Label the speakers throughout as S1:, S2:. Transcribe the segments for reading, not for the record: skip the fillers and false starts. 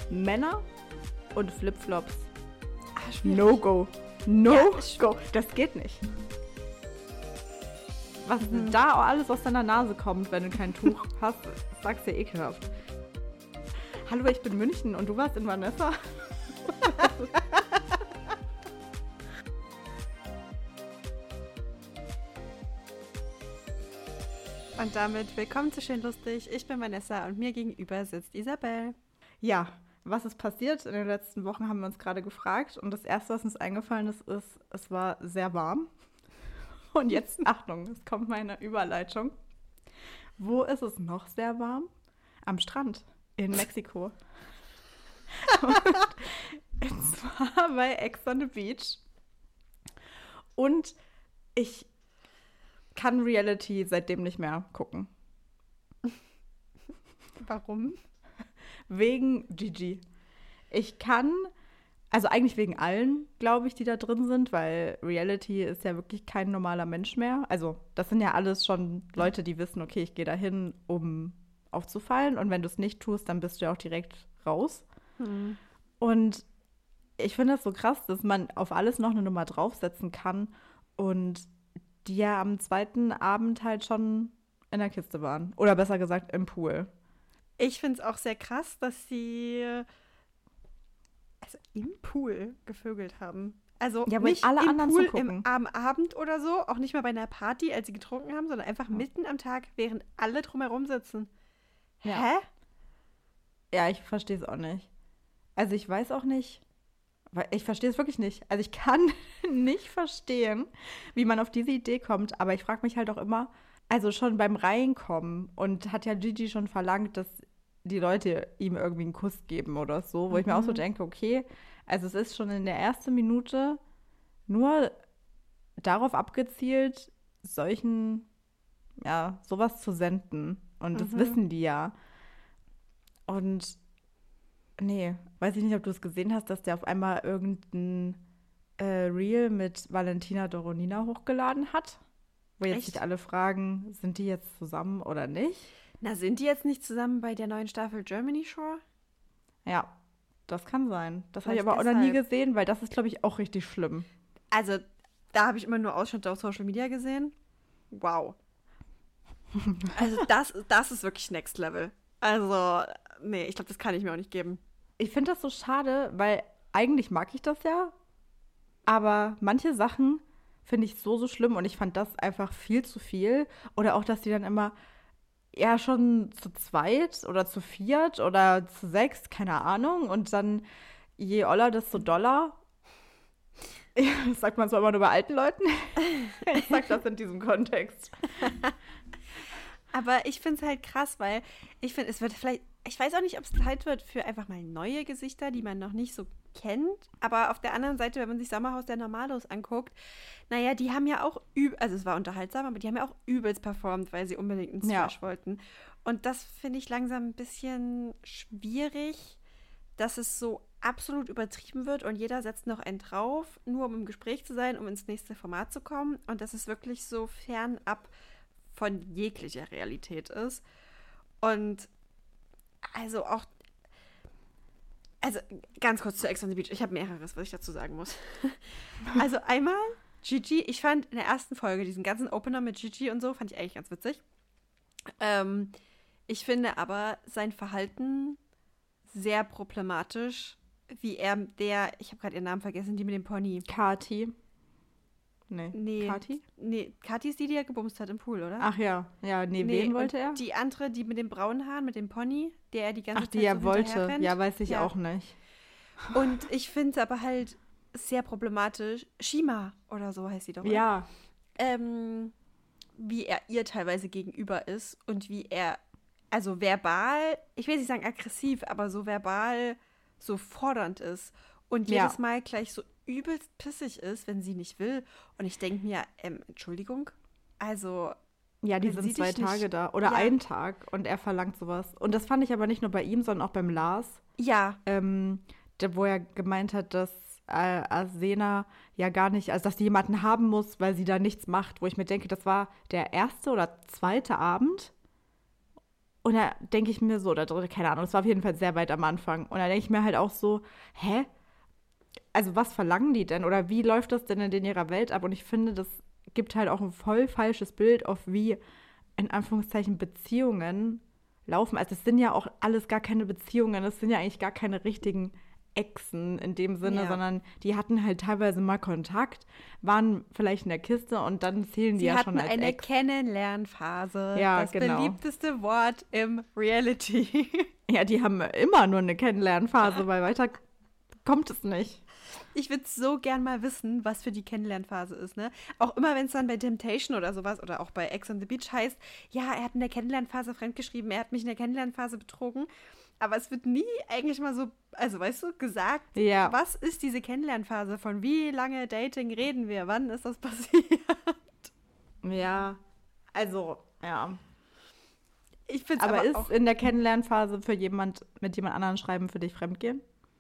S1: Männer und Flipflops.
S2: Schwierig.
S1: No-go. No-go. Das geht nicht. Was da alles aus deiner Nase kommt, wenn du kein Tuch hast, sagst du ja ekelhaft. Hallo, ich bin München und du warst in Vanessa?
S2: Und damit willkommen zu Schön Lustig. Ich bin Vanessa und mir gegenüber sitzt Isabel.
S1: Ja, was ist passiert? In den letzten Wochen haben wir uns gerade gefragt. Und das Erste, was uns eingefallen ist, es war sehr warm. Und jetzt, Achtung, es kommt meine Überleitung. Wo ist es noch sehr warm? Am Strand in Mexiko. Und zwar bei Ex on the Beach. Und ich kann Reality seitdem nicht mehr gucken.
S2: Warum?
S1: Wegen Gigi. Ich kann, also eigentlich wegen allen, glaube ich, die da drin sind, weil Reality ist ja wirklich kein normaler Mensch mehr. Also das sind ja alles schon Leute, die wissen, okay, ich gehe dahin, um aufzufallen. Und wenn du es nicht tust, dann bist du ja auch direkt raus. Und ich finde das so krass, dass man auf alles noch eine Nummer draufsetzen kann und die ja am zweiten Abend halt schon in der Kiste waren. Oder besser gesagt im Pool.
S2: Ich finde es auch sehr krass, dass sie im Pool gevögelt haben. Also
S1: ja,
S2: nicht
S1: alle
S2: im
S1: anderen
S2: Pool
S1: zugucken.
S2: am Abend oder so, auch nicht mal bei einer Party, als sie getrunken haben, sondern einfach mitten am Tag, während alle drumherum sitzen.
S1: Ja.
S2: Hä?
S1: Ja, ich verstehe es auch nicht. Also ich weiß auch nicht, weil ich verstehe es wirklich nicht. Also ich kann nicht verstehen, wie man auf diese Idee kommt, aber ich frage mich halt auch immer, also schon beim Reinkommen und hat ja Gigi schon verlangt, dass die Leute ihm irgendwie einen Kuss geben oder so, wo ich mir auch so denke, okay, also es ist schon in der ersten Minute nur darauf abgezielt, sowas zu senden. Und das wissen die ja. Und nee, weiß ich nicht, ob du es gesehen hast, dass der auf einmal irgendein Reel mit Valentina Doronina hochgeladen hat. Wo jetzt sich alle fragen, sind die jetzt zusammen oder nicht?
S2: Na, sind die jetzt nicht zusammen bei der neuen Staffel Germany Shore?
S1: Ja, das kann sein. Das habe ich
S2: Vielleicht
S1: aber auch noch nie
S2: deshalb.
S1: gesehen, weil das ist, glaube ich, auch richtig schlimm.
S2: Also, da habe ich immer nur Ausschnitte auf Social Media gesehen. Wow. Also, das ist wirklich Next Level. Also, nee, ich glaube, das kann ich mir auch nicht geben.
S1: Ich finde das so schade, weil eigentlich mag ich das ja, aber manche Sachen finde ich so schlimm und ich fand das einfach viel zu viel. Oder auch, dass die dann immer ja schon zu zweit oder zu viert oder zu sechs, keine Ahnung. Und dann je oller, desto doller. Das sagt man zwar immer nur bei alten Leuten. Ich sag das in diesem Kontext.
S2: Aber ich finde es halt krass, weil ich finde, es wird vielleicht, ich weiß auch nicht, ob es Zeit wird für einfach mal neue Gesichter, die man noch nicht so kennt. Aber auf der anderen Seite, wenn man sich Sommerhaus der Normalos anguckt, naja, die haben ja auch, also es war unterhaltsam, aber die haben ja auch übelst performt, weil sie unbedingt ins Smash wollten. Und das finde ich langsam ein bisschen schwierig, dass es so absolut übertrieben wird und jeder setzt noch einen drauf, nur um im Gespräch zu sein, um ins nächste Format zu kommen. Und das ist wirklich so fernab von jeglicher Realität ist. Und also auch, also ganz kurz zu Ex on the Beach. Ich habe mehreres, was ich dazu sagen muss. Also einmal Gigi, ich fand in der ersten Folge diesen ganzen Opener mit Gigi und so, fand ich eigentlich ganz witzig. Ich finde aber sein Verhalten sehr problematisch, wie ich habe gerade ihren Namen vergessen, die mit dem Pony.
S1: Kati. Nee. Kati?
S2: Nee, Kati ist die er gebumst hat im Pool, oder?
S1: Ach ja. Ja, nee, wen wollte er?
S2: Die andere, die mit den braunen Haaren, mit dem Pony, der er die ganze Zeit
S1: die er
S2: so
S1: wollte.
S2: hinterherrennt.
S1: Ja, weiß ich auch nicht.
S2: Und ich finde es aber halt sehr problematisch. Shima oder so heißt sie doch, oder?
S1: Ja.
S2: Wie er ihr teilweise gegenüber ist und wie er, also verbal, ich will nicht sagen aggressiv, aber so verbal so fordernd ist und jedes Mal gleich so übelst pissig ist, wenn sie nicht will. Und ich denke mir, Entschuldigung, also
S1: ja, die sind 2 Tage da oder einen Tag und er verlangt sowas. Und das fand ich aber nicht nur bei ihm, sondern auch beim Lars.
S2: Ja.
S1: Wo er gemeint hat, dass Arsena ja gar nicht, also dass die jemanden haben muss, weil sie da nichts macht, wo ich mir denke, das war der erste oder zweite Abend Und da denke ich mir so, oder keine Ahnung, es war auf jeden Fall sehr weit am Anfang. Und da denke ich mir halt auch so, hä? Also was verlangen die denn? Oder wie läuft das denn in ihrer Welt ab? Und ich finde, das gibt halt auch ein voll falsches Bild auf wie, in Anführungszeichen, Beziehungen laufen. Also es sind ja auch alles gar keine Beziehungen, es sind ja eigentlich gar keine richtigen Exen in dem Sinne, sondern die hatten halt teilweise mal Kontakt, waren vielleicht in der Kiste und dann zählen die ja schon als
S2: Ex. Sie hatten eine
S1: Ex.
S2: Kennenlernphase.
S1: Ja,
S2: das
S1: genau.
S2: beliebteste Wort im Reality.
S1: Ja, die haben immer nur eine Kennenlernphase, weil weiter kommt es nicht.
S2: Ich würde so gern mal wissen, was für die Kennenlernphase ist, ne? Auch immer, wenn es dann bei Temptation oder sowas oder auch bei Ex on the Beach heißt, ja, er hat in der Kennenlernphase fremdgeschrieben, er hat mich in der Kennenlernphase betrogen. Aber es wird nie eigentlich mal so, also weißt du, gesagt, was ist diese Kennenlernphase? Von wie lange Dating reden wir? Wann ist das passiert?
S1: Ja, also, ja.
S2: Ich find's
S1: aber ist
S2: auch
S1: in der Kennenlernphase mit jemand anderen schreiben für dich Fremdgehen?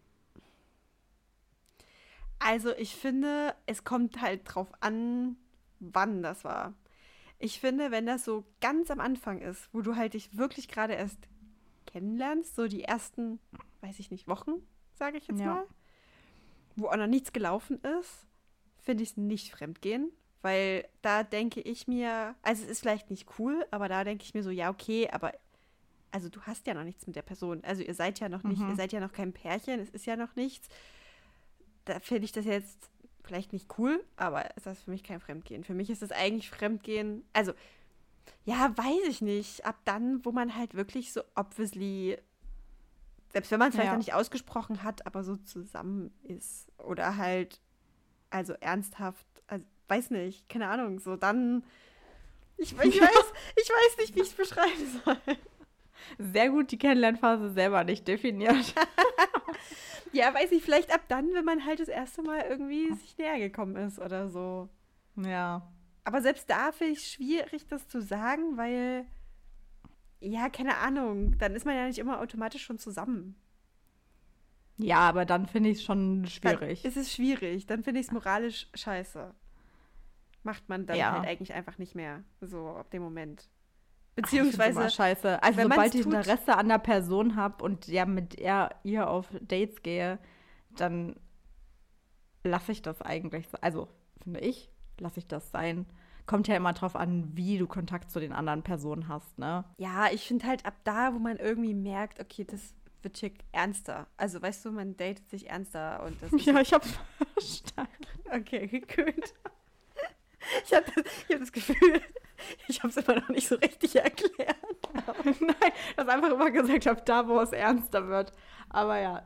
S2: Also ich finde, es kommt halt drauf an, wann das war. Ich finde, wenn das so ganz am Anfang ist, wo du halt dich wirklich gerade erst kennenlernst, so die ersten, weiß ich nicht, Wochen, sage ich jetzt mal, wo auch noch nichts gelaufen ist, finde ich es nicht Fremdgehen, weil da denke ich mir, also es ist vielleicht nicht cool, aber da denke ich mir so, ja, okay, aber also du hast ja noch nichts mit der Person, also ihr seid ja noch nicht, ihr seid ja noch kein Pärchen, es ist ja noch nichts. Da finde ich das jetzt vielleicht nicht cool, aber ist das für mich kein Fremdgehen. Für mich ist es eigentlich Fremdgehen, also, ja, weiß ich nicht. Ab dann, wo man halt wirklich so obviously, selbst wenn man es vielleicht noch nicht ausgesprochen hat, aber so zusammen ist. Oder halt, also ernsthaft, also, weiß nicht, keine Ahnung, so dann, ich weiß nicht, wie ich es beschreiben soll.
S1: Sehr gut die Kennenlernphase selber nicht definiert.
S2: Ja, weiß ich, vielleicht ab dann, wenn man halt das erste Mal irgendwie sich näher gekommen ist oder so.
S1: Ja.
S2: Aber selbst da finde ich es schwierig, das zu sagen, weil, ja, keine Ahnung, dann ist man ja nicht immer automatisch schon zusammen.
S1: Ja, aber dann finde ich es schon schwierig.
S2: Dann ist es schwierig, dann finde ich es moralisch scheiße. Macht man dann halt eigentlich einfach nicht mehr, so ab dem Moment. Beziehungsweise,
S1: immer scheiße. Also sobald ich Interesse an der Person habe und ja mit ihr auf Dates gehe, dann lasse ich das eigentlich, also finde ich, lasse ich das sein. Kommt ja immer drauf an, wie du Kontakt zu den anderen Personen hast, ne?
S2: Ja, ich finde halt ab da, wo man irgendwie merkt, okay, das wird hier ernster. Also weißt du, man datet sich ernster und das ist
S1: ja, ich hab's verstanden.
S2: Okay, gut. Ich hab das Gefühl, ich habe es immer noch nicht so richtig erklärt.
S1: Nein, das einfach immer gesagt habe, da wo es ernster wird. Aber ja.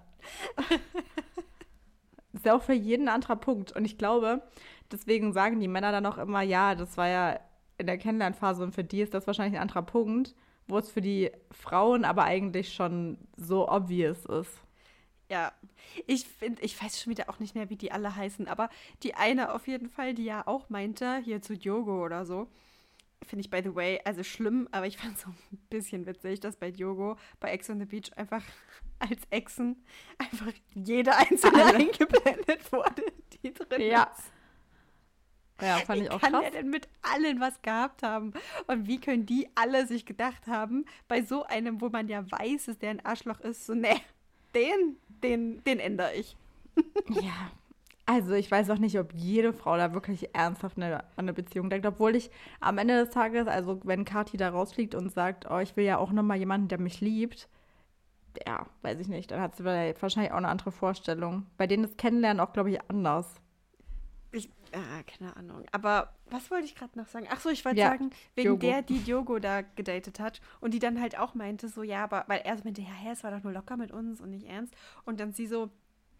S1: Ist ja auch für jeden ein anderer Punkt. Und ich glaube, deswegen sagen die Männer dann auch immer, ja, das war ja in der Kennenlernphase und für die ist das wahrscheinlich ein anderer Punkt, wo es für die Frauen aber eigentlich schon so obvious ist.
S2: Ja, ich weiß schon wieder auch nicht mehr, wie die alle heißen, aber die eine auf jeden Fall, die ja auch meinte, hier zu Diogo oder so, finde ich, by the way, also schlimm, aber ich fand es so ein bisschen witzig, dass bei Diogo, bei Ex on the Beach einfach als Exen einfach jede einzelne eingeblendet wurde, die drin ist.
S1: Ja, fand ich auch
S2: krass. Wie kann
S1: krass.
S2: er denn mit allen was gehabt haben? Und wie können die alle sich gedacht haben, bei so einem, wo man ja weiß, dass der ein Arschloch ist, so, ne, den ändere ich.
S1: Ja, also ich weiß auch nicht, ob jede Frau da wirklich ernsthaft an eine Beziehung denkt, obwohl ich am Ende des Tages, also wenn Kathi da rausfliegt und sagt, oh, ich will ja auch nochmal jemanden, der mich liebt, ja, weiß ich nicht, dann hat sie wahrscheinlich auch eine andere Vorstellung. Bei denen ist Kennenlernen auch, glaube ich, anders.
S2: Keine Ahnung. Aber was wollte ich gerade noch sagen? Ach so, ich wollte sagen, wegen
S1: Diogo.
S2: die Diogo da gedatet hat und die dann halt auch meinte, so, ja, aber, weil er so meinte, ja, es war doch nur locker mit uns und nicht ernst. Und dann sie so,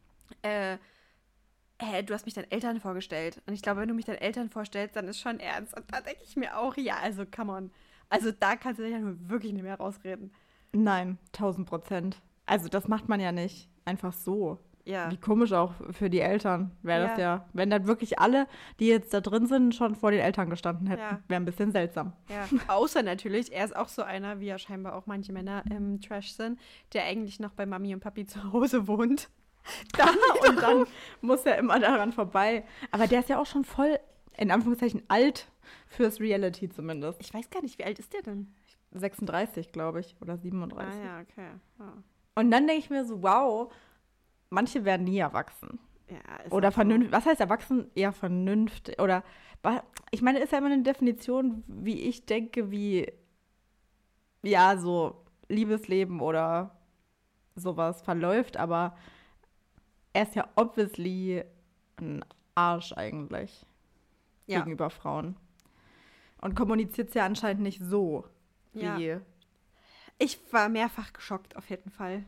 S2: du hast mich deinen Eltern vorgestellt. Und ich glaube, wenn du mich deinen Eltern vorstellst, dann ist schon ernst. Und da denke ich mir auch, ja, also, come on. Also, da kannst du dich ja nur wirklich nicht mehr rausreden.
S1: Nein, 1000%. Also das macht man ja nicht einfach so.
S2: Ja.
S1: Wie komisch auch für die Eltern wäre das ja. Wenn dann wirklich alle, die jetzt da drin sind, schon vor den Eltern gestanden hätten.
S2: Ja.
S1: Wäre ein bisschen seltsam.
S2: Ja, außer natürlich, er ist auch so einer, wie ja scheinbar auch manche Männer im Trash sind, der eigentlich noch bei Mami und Papi zu Hause wohnt.
S1: Und dann muss er immer daran vorbei. Aber der ist ja auch schon voll, in Anführungszeichen, alt fürs Reality zumindest.
S2: Ich weiß gar nicht, wie alt ist der denn?
S1: 36, glaube ich, oder 37.
S2: Ah ja, okay. Ja,
S1: Und dann denke ich mir so, wow, manche werden nie erwachsen.
S2: ja ist
S1: Oder
S2: auch so.
S1: vernünftig. Was heißt erwachsen? Eher vernünftig. Oder, ich meine, ist ja immer eine Definition, wie ich denke, wie, ja, so Liebesleben oder sowas verläuft. Aber er ist ja obviously ein Arsch eigentlich
S2: Ja,
S1: gegenüber Frauen. Und kommuniziert es ja anscheinend nicht so,
S2: ja.
S1: wie.
S2: Ich war mehrfach geschockt, auf jeden Fall,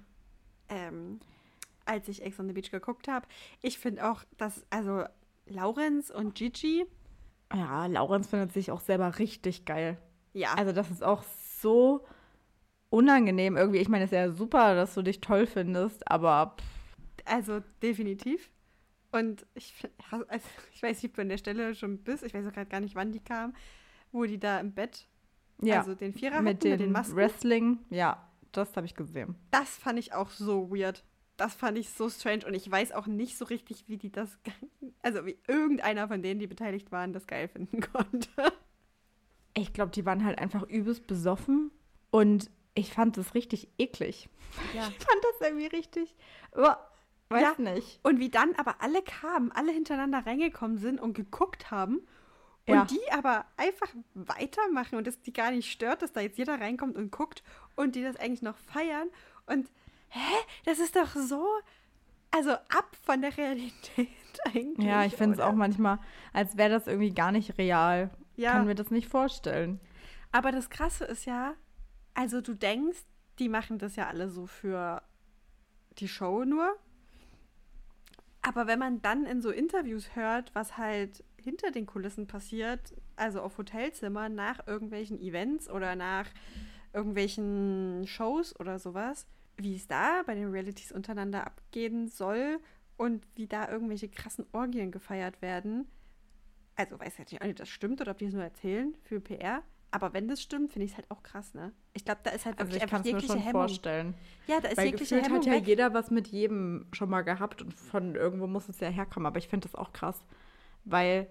S2: als ich Ex on the Beach geguckt habe. Ich finde auch, dass, also Laurenz und Gigi,
S1: Ja, Laurenz findet sich auch selber richtig geil.
S2: ja,
S1: Also das ist auch so unangenehm irgendwie. Ich meine, es ist ja super, dass du dich toll findest, aber
S2: also definitiv. Und also, ich weiß nicht, ob du an der Stelle schon bist. Ich weiß auch gerade gar nicht, wann die kam, wo die da im Bett,
S1: ja,
S2: also den Vierer
S1: mit
S2: hatten, mit den
S1: dem
S2: Masken.
S1: Wrestling, ja, das habe ich gesehen.
S2: Das fand ich auch so weird. Das fand ich so strange und ich weiß auch nicht so richtig, wie die das, also wie irgendeiner von denen, die beteiligt waren, das geil finden konnte.
S1: Ich glaube, die waren halt einfach übelst besoffen und ich fand das richtig eklig.
S2: Ja.
S1: Ich fand das irgendwie richtig, oh, weiß nicht.
S2: Und wie dann aber alle kamen, alle hintereinander reingekommen sind und geguckt haben und
S1: Ja.
S2: die aber einfach weitermachen und es die gar nicht stört, dass da jetzt jeder reinkommt und guckt und die das eigentlich noch feiern und das ist doch so, also ab von der Realität eigentlich.
S1: Ja, ich finde es
S2: oder?
S1: auch manchmal, als wäre das irgendwie gar nicht real.
S2: Ja.
S1: Kann mir das nicht vorstellen.
S2: Aber das Krasse ist ja, also du denkst, die machen das ja alle so für die Show nur. Aber wenn man dann in so Interviews hört, was halt hinter den Kulissen passiert, also auf Hotelzimmern nach irgendwelchen Events oder nach irgendwelchen Shows oder sowas, wie es da bei den Realities untereinander abgehen soll und wie da irgendwelche krassen Orgien gefeiert werden. Also weiß ich nicht, ob das stimmt oder ob die es nur erzählen für PR. Aber wenn das stimmt, finde ich es halt auch krass, ne? Ich glaube, da ist halt
S1: Also
S2: wirklich
S1: ich
S2: einfach
S1: kann es mir
S2: jegliche
S1: schon
S2: Hemmung.
S1: vorstellen.
S2: Ja, da ist
S1: Weil
S2: jegliche
S1: gefühlt
S2: Hemmung
S1: hat ja
S2: weg.
S1: jeder was mit jedem schon mal gehabt und von irgendwo muss es ja herkommen. Aber ich finde das auch krass, weil,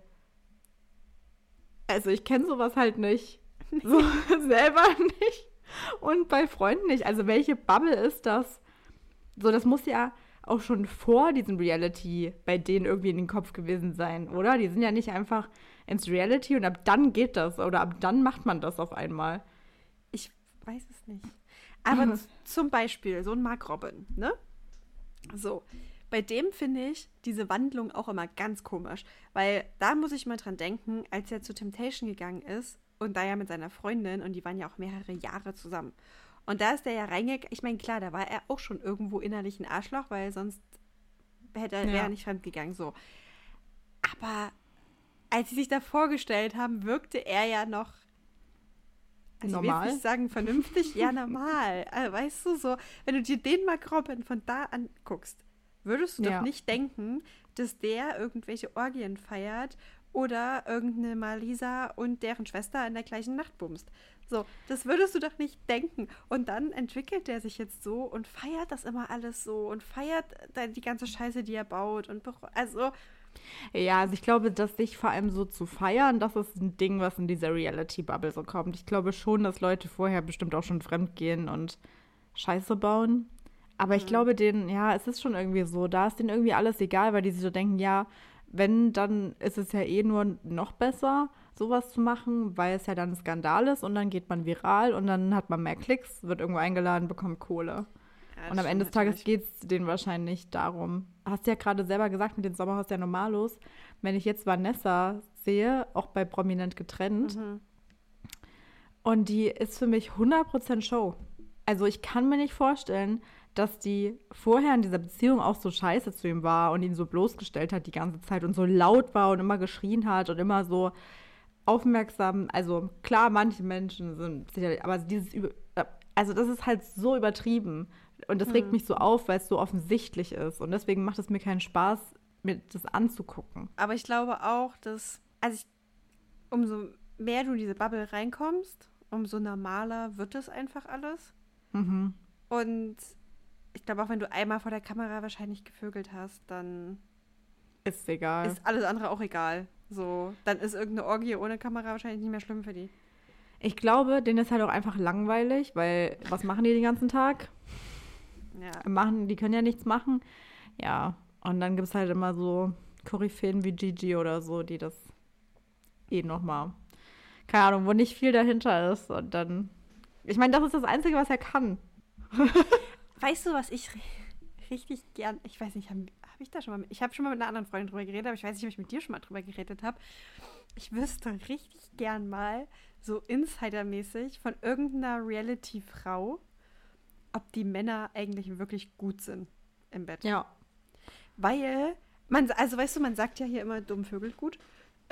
S1: also ich kenne sowas halt nicht. So selber nicht. Und bei Freunden nicht. Also welche Bubble ist das? So, das muss ja auch schon vor diesem Reality bei denen irgendwie in den Kopf gewesen sein, oder? Die sind ja nicht einfach ins Reality und ab dann geht das oder ab dann macht man das auf einmal.
S2: Ich weiß es nicht. Aber zum Beispiel so ein Mark Robin, ne? So, bei dem finde ich diese Wandlung auch immer ganz komisch. Weil da muss ich mal dran denken, als er zu Temptation gegangen ist und da ja mit seiner Freundin und die waren ja auch mehrere Jahre zusammen. Und da ist der ja reingegangen. Ich meine, klar, da war er auch schon irgendwo innerlich ein Arschloch, weil sonst wäre er nicht fremdgegangen, so. Aber als sie sich da vorgestellt haben, wirkte er ja noch, also ich will
S1: Normal?
S2: jetzt nicht sagen vernünftig, ja normal. Also, weißt du, so, wenn du dir den Mark Robin von da anguckst, würdest du
S1: Ja.
S2: doch nicht denken, dass der irgendwelche Orgien feiert oder irgendeine Malisa und deren Schwester in der gleichen Nacht bumst. So, das würdest du doch nicht denken. Und dann entwickelt der sich jetzt so und feiert das immer alles so und feiert dann die ganze Scheiße, die er baut. Und also,
S1: Ja, also ich glaube, dass sich vor allem so zu feiern, das ist ein Ding, was in dieser Reality-Bubble so kommt. Ich glaube schon, dass Leute vorher bestimmt auch schon fremdgehen und Scheiße bauen. Aber ich glaube denen, ja, es ist schon irgendwie so, da ist denen irgendwie alles egal, weil die sich so denken, ja, wenn, dann ist es ja eh nur noch besser, sowas zu machen, weil es ja dann ein Skandal ist und dann geht man viral und dann hat man mehr Klicks, wird irgendwo eingeladen, bekommt Kohle.
S2: ja,
S1: Und am Ende des Tages geht es denen wahrscheinlich darum. Hast du ja gerade selber gesagt mit dem Sommerhaus der Normalos, wenn ich jetzt Vanessa sehe, auch bei Prominent getrennt, und die ist für mich 100% Show. Also ich kann mir nicht vorstellen, dass die vorher in dieser Beziehung auch so scheiße zu ihm war und ihn so bloßgestellt hat die ganze Zeit und so laut war und immer geschrien hat und immer so aufmerksam. Also klar, manche Menschen sind sicherlich, aber also das ist halt so übertrieben. Und das regt mich so auf, weil es so offensichtlich ist. Und deswegen macht es mir keinen Spaß, mir das anzugucken.
S2: Aber ich glaube auch, dass, umso mehr du in diese Bubble reinkommst, umso normaler wird es einfach alles.
S1: Mhm.
S2: Und ich glaube auch, wenn du einmal vor der Kamera wahrscheinlich gevögelt hast, dann
S1: Ist egal.
S2: ist alles andere auch egal. So, dann ist irgendeine Orgie ohne Kamera wahrscheinlich nicht mehr schlimm für die.
S1: Ich glaube, denen ist halt auch einfach langweilig, weil was machen die den ganzen Tag?
S2: Ja.
S1: Die können ja nichts machen. Ja, und dann gibt es halt immer so Koryphäen wie Gigi oder so, die das nochmal, keine Ahnung, wo nicht viel dahinter ist. Und dann, ich meine, das ist das Einzige, was er kann.
S2: Weißt du, was ich richtig gern, ich weiß nicht, ich habe schon mal mit einer anderen Freundin drüber geredet, aber ich weiß nicht, ob ich mit dir schon mal drüber geredet habe. Ich wüsste richtig gern mal, so insidermäßig, von irgendeiner Reality-Frau, ob die Männer eigentlich wirklich gut sind im Bett.
S1: Ja.
S2: Weil, also weißt du, man sagt ja hier immer, dumm vögelt gut.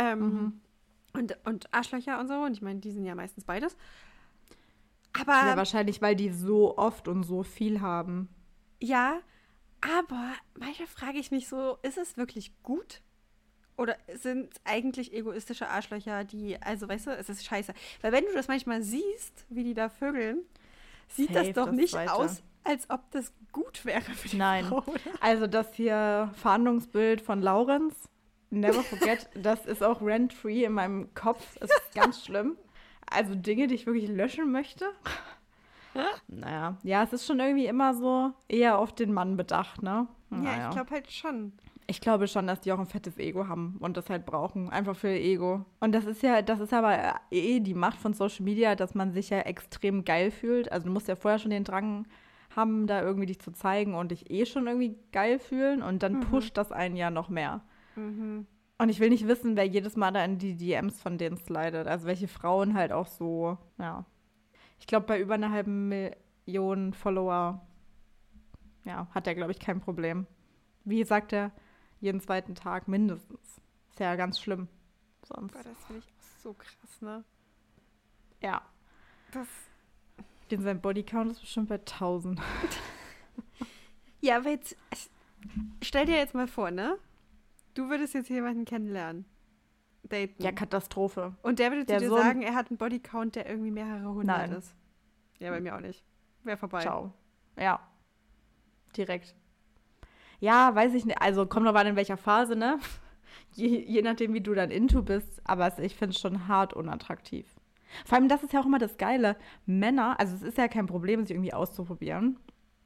S2: Und Arschlöcher und so. Und ich meine, die sind ja meistens beides. Aber
S1: Ja, wahrscheinlich, weil die so oft und so viel haben.
S2: ja, aber manchmal frage ich mich so, ist es wirklich gut? Oder sind es eigentlich egoistische Arschlöcher, die, also weißt du, es ist scheiße. Weil wenn du das manchmal siehst, wie die da vögeln, sieht
S1: Safe,
S2: das doch
S1: das
S2: nicht
S1: Zweite.
S2: aus, als ob das gut wäre für die
S1: Nein.
S2: Frau. Oder?
S1: Also das hier Fahndungsbild von Laurenz, never forget, das ist auch rent-free in meinem Kopf. Es ist ganz schlimm. Also Dinge, die ich wirklich löschen möchte. Naja, ja, es ist schon irgendwie immer so eher auf den Mann bedacht, ne?
S2: Ja,
S1: Naja.
S2: ich glaube halt schon.
S1: Ich glaube schon, dass die auch ein fettes Ego haben und das halt brauchen, einfach für ihr Ego. Und das ist aber die Macht von Social Media, dass man sich ja extrem geil fühlt. Also du musst ja vorher schon den Drang haben, da irgendwie dich zu zeigen und dich schon irgendwie geil fühlen und dann pusht das einen ja noch mehr. Und ich will nicht wissen, wer jedes Mal da in die DMs von denen slidet. Also welche Frauen halt auch so, ja. Ich glaube, bei über einer halben Million Follower, ja, hat er, glaube ich, kein Problem. Wie sagt er, jeden zweiten Tag mindestens. Ist ja ganz schlimm. Sonst.
S2: Boah, das finde ich auch so krass, ne?
S1: Ja.
S2: Das,
S1: Sein Bodycount ist bestimmt bei 1000.
S2: ja, aber jetzt, stell dir jetzt mal vor, ne? Du würdest jetzt jemanden kennenlernen. Daten.
S1: Ja, Katastrophe.
S2: Und der würde zu
S1: Der
S2: dir
S1: Sohn-
S2: sagen, er hat einen Bodycount, der irgendwie mehrere hundert
S1: Nein.
S2: ist. Ja, bei mir auch nicht. Wäre vorbei.
S1: Ciao. Ja. Direkt. Ja, weiß ich nicht. Also kommt drauf an, in welcher Phase, ne? Je nachdem, wie du dann into bist. Aber ich finde es schon hart unattraktiv. Vor allem, das ist ja auch immer das Geile. Männer, also es ist ja kein Problem, sich irgendwie auszuprobieren.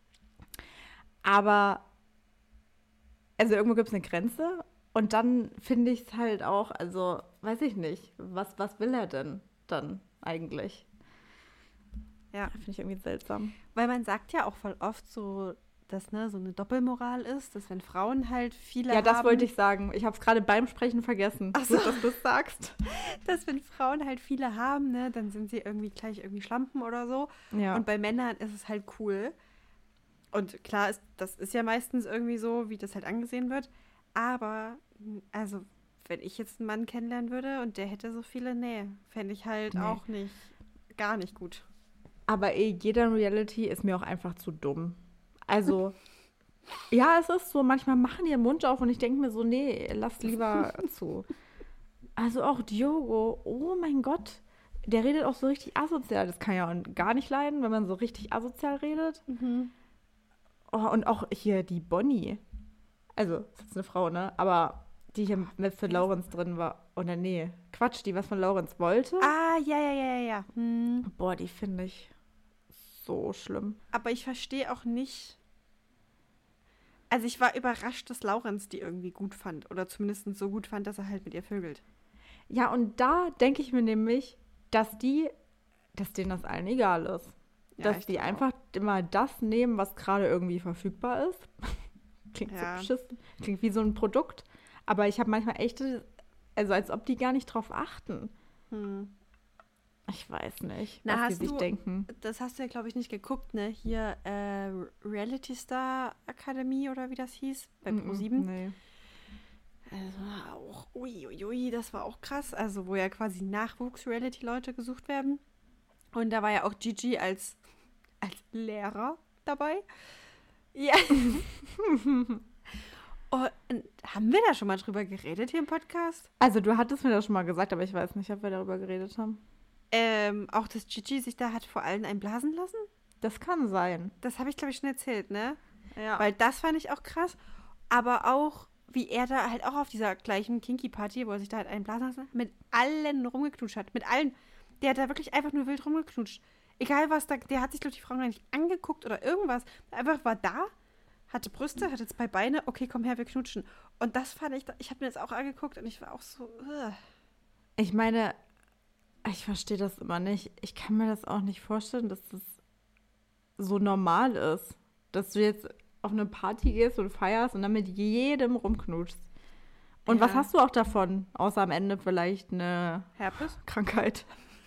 S1: Aber, also irgendwo gibt es eine Grenze. Und dann finde ich es halt auch, also weiß ich nicht. Was will er denn dann eigentlich?
S2: Ja.
S1: Finde ich irgendwie seltsam.
S2: Weil man sagt ja auch voll oft so, dass so eine Doppelmoral ist, dass wenn Frauen halt viele
S1: Ja, das
S2: haben,
S1: wollte ich sagen. Ich habe es gerade beim Sprechen vergessen.
S2: Ach so.
S1: Gut, dass du es sagst.
S2: dass wenn Frauen halt viele haben, ne, dann sind sie irgendwie gleich irgendwie Schlampen oder so.
S1: Ja.
S2: Und bei Männern ist es halt cool. Und klar, das ist ja meistens irgendwie so, wie das halt angesehen wird. Aber, also, wenn ich jetzt einen Mann kennenlernen würde und der hätte so viele, fände ich halt
S1: Nee.
S2: auch nicht, gar nicht gut.
S1: Aber jeder Reality ist mir auch einfach zu dumm. Also, ja, es ist so, manchmal machen die den Mund auf und ich denke mir so, nee, lass lieber zu. Also auch Diogo, oh mein Gott, der redet auch so richtig asozial. Das kann ja auch gar nicht leiden, wenn man so richtig asozial redet. Oh, und auch hier die Bonnie. Also, das ist jetzt eine Frau, ne? Aber die hier mit für Laurenz drin war. Oder nee, Quatsch, die was von Laurenz wollte.
S2: Ah, ja.
S1: Boah, die finde ich so schlimm.
S2: Aber ich verstehe auch nicht. Also ich war überrascht, dass Laurenz die irgendwie gut fand. Oder zumindest so gut fand, dass er halt mit ihr vögelt.
S1: Ja, und da denke ich mir nämlich, dass denen das allen egal ist.
S2: Ja,
S1: Dass
S2: ich
S1: die
S2: glaub auch.
S1: einfach immer das nehmen, was gerade irgendwie verfügbar ist. Klingt
S2: Ja.
S1: so beschissen. Klingt wie so ein Produkt. Aber ich habe manchmal echt, also als ob die gar nicht drauf achten. Ich weiß nicht,
S2: Na,
S1: was die
S2: hast
S1: sich
S2: du-
S1: denken.
S2: Das hast du ja, glaube ich, nicht geguckt, ne? Hier Reality Star Academy oder wie das hieß, bei Pro7.
S1: Nee.
S2: Also auch, ui, das war auch krass. Also wo ja quasi Nachwuchs-Reality-Leute gesucht werden. Und da war ja auch Gigi als Lehrer dabei. Ja. Und haben wir da schon mal drüber geredet hier im Podcast?
S1: Also du hattest mir das schon mal gesagt, aber ich weiß nicht, ob wir darüber geredet haben.
S2: Auch, dass Gigi sich da hat vor allen einblasen lassen?
S1: Das kann sein.
S2: Das habe ich, glaube ich, schon erzählt, ne?
S1: Ja.
S2: Weil das fand ich auch krass. Aber auch, wie er da halt auch auf dieser gleichen Kinky-Party, wo er sich da halt einblasen lassen, mit allen rumgeknutscht hat. Mit allen. Der hat da wirklich einfach nur wild rumgeknutscht. Egal was, der hat sich, glaube ich, die Frauen gar nicht angeguckt oder irgendwas. Einfach war da, hatte Brüste, hatte 2 Beine. Okay, komm her, wir knutschen. Und das fand ich habe mir das auch angeguckt und ich war auch so,
S1: Ich meine, ich verstehe das immer nicht. Ich kann mir das auch nicht vorstellen, dass das so normal ist. Dass du jetzt auf eine Party gehst und feierst und dann mit jedem rumknutschst. Und was hast du auch davon? Außer am Ende vielleicht eine
S2: Herpes?
S1: Krankheit.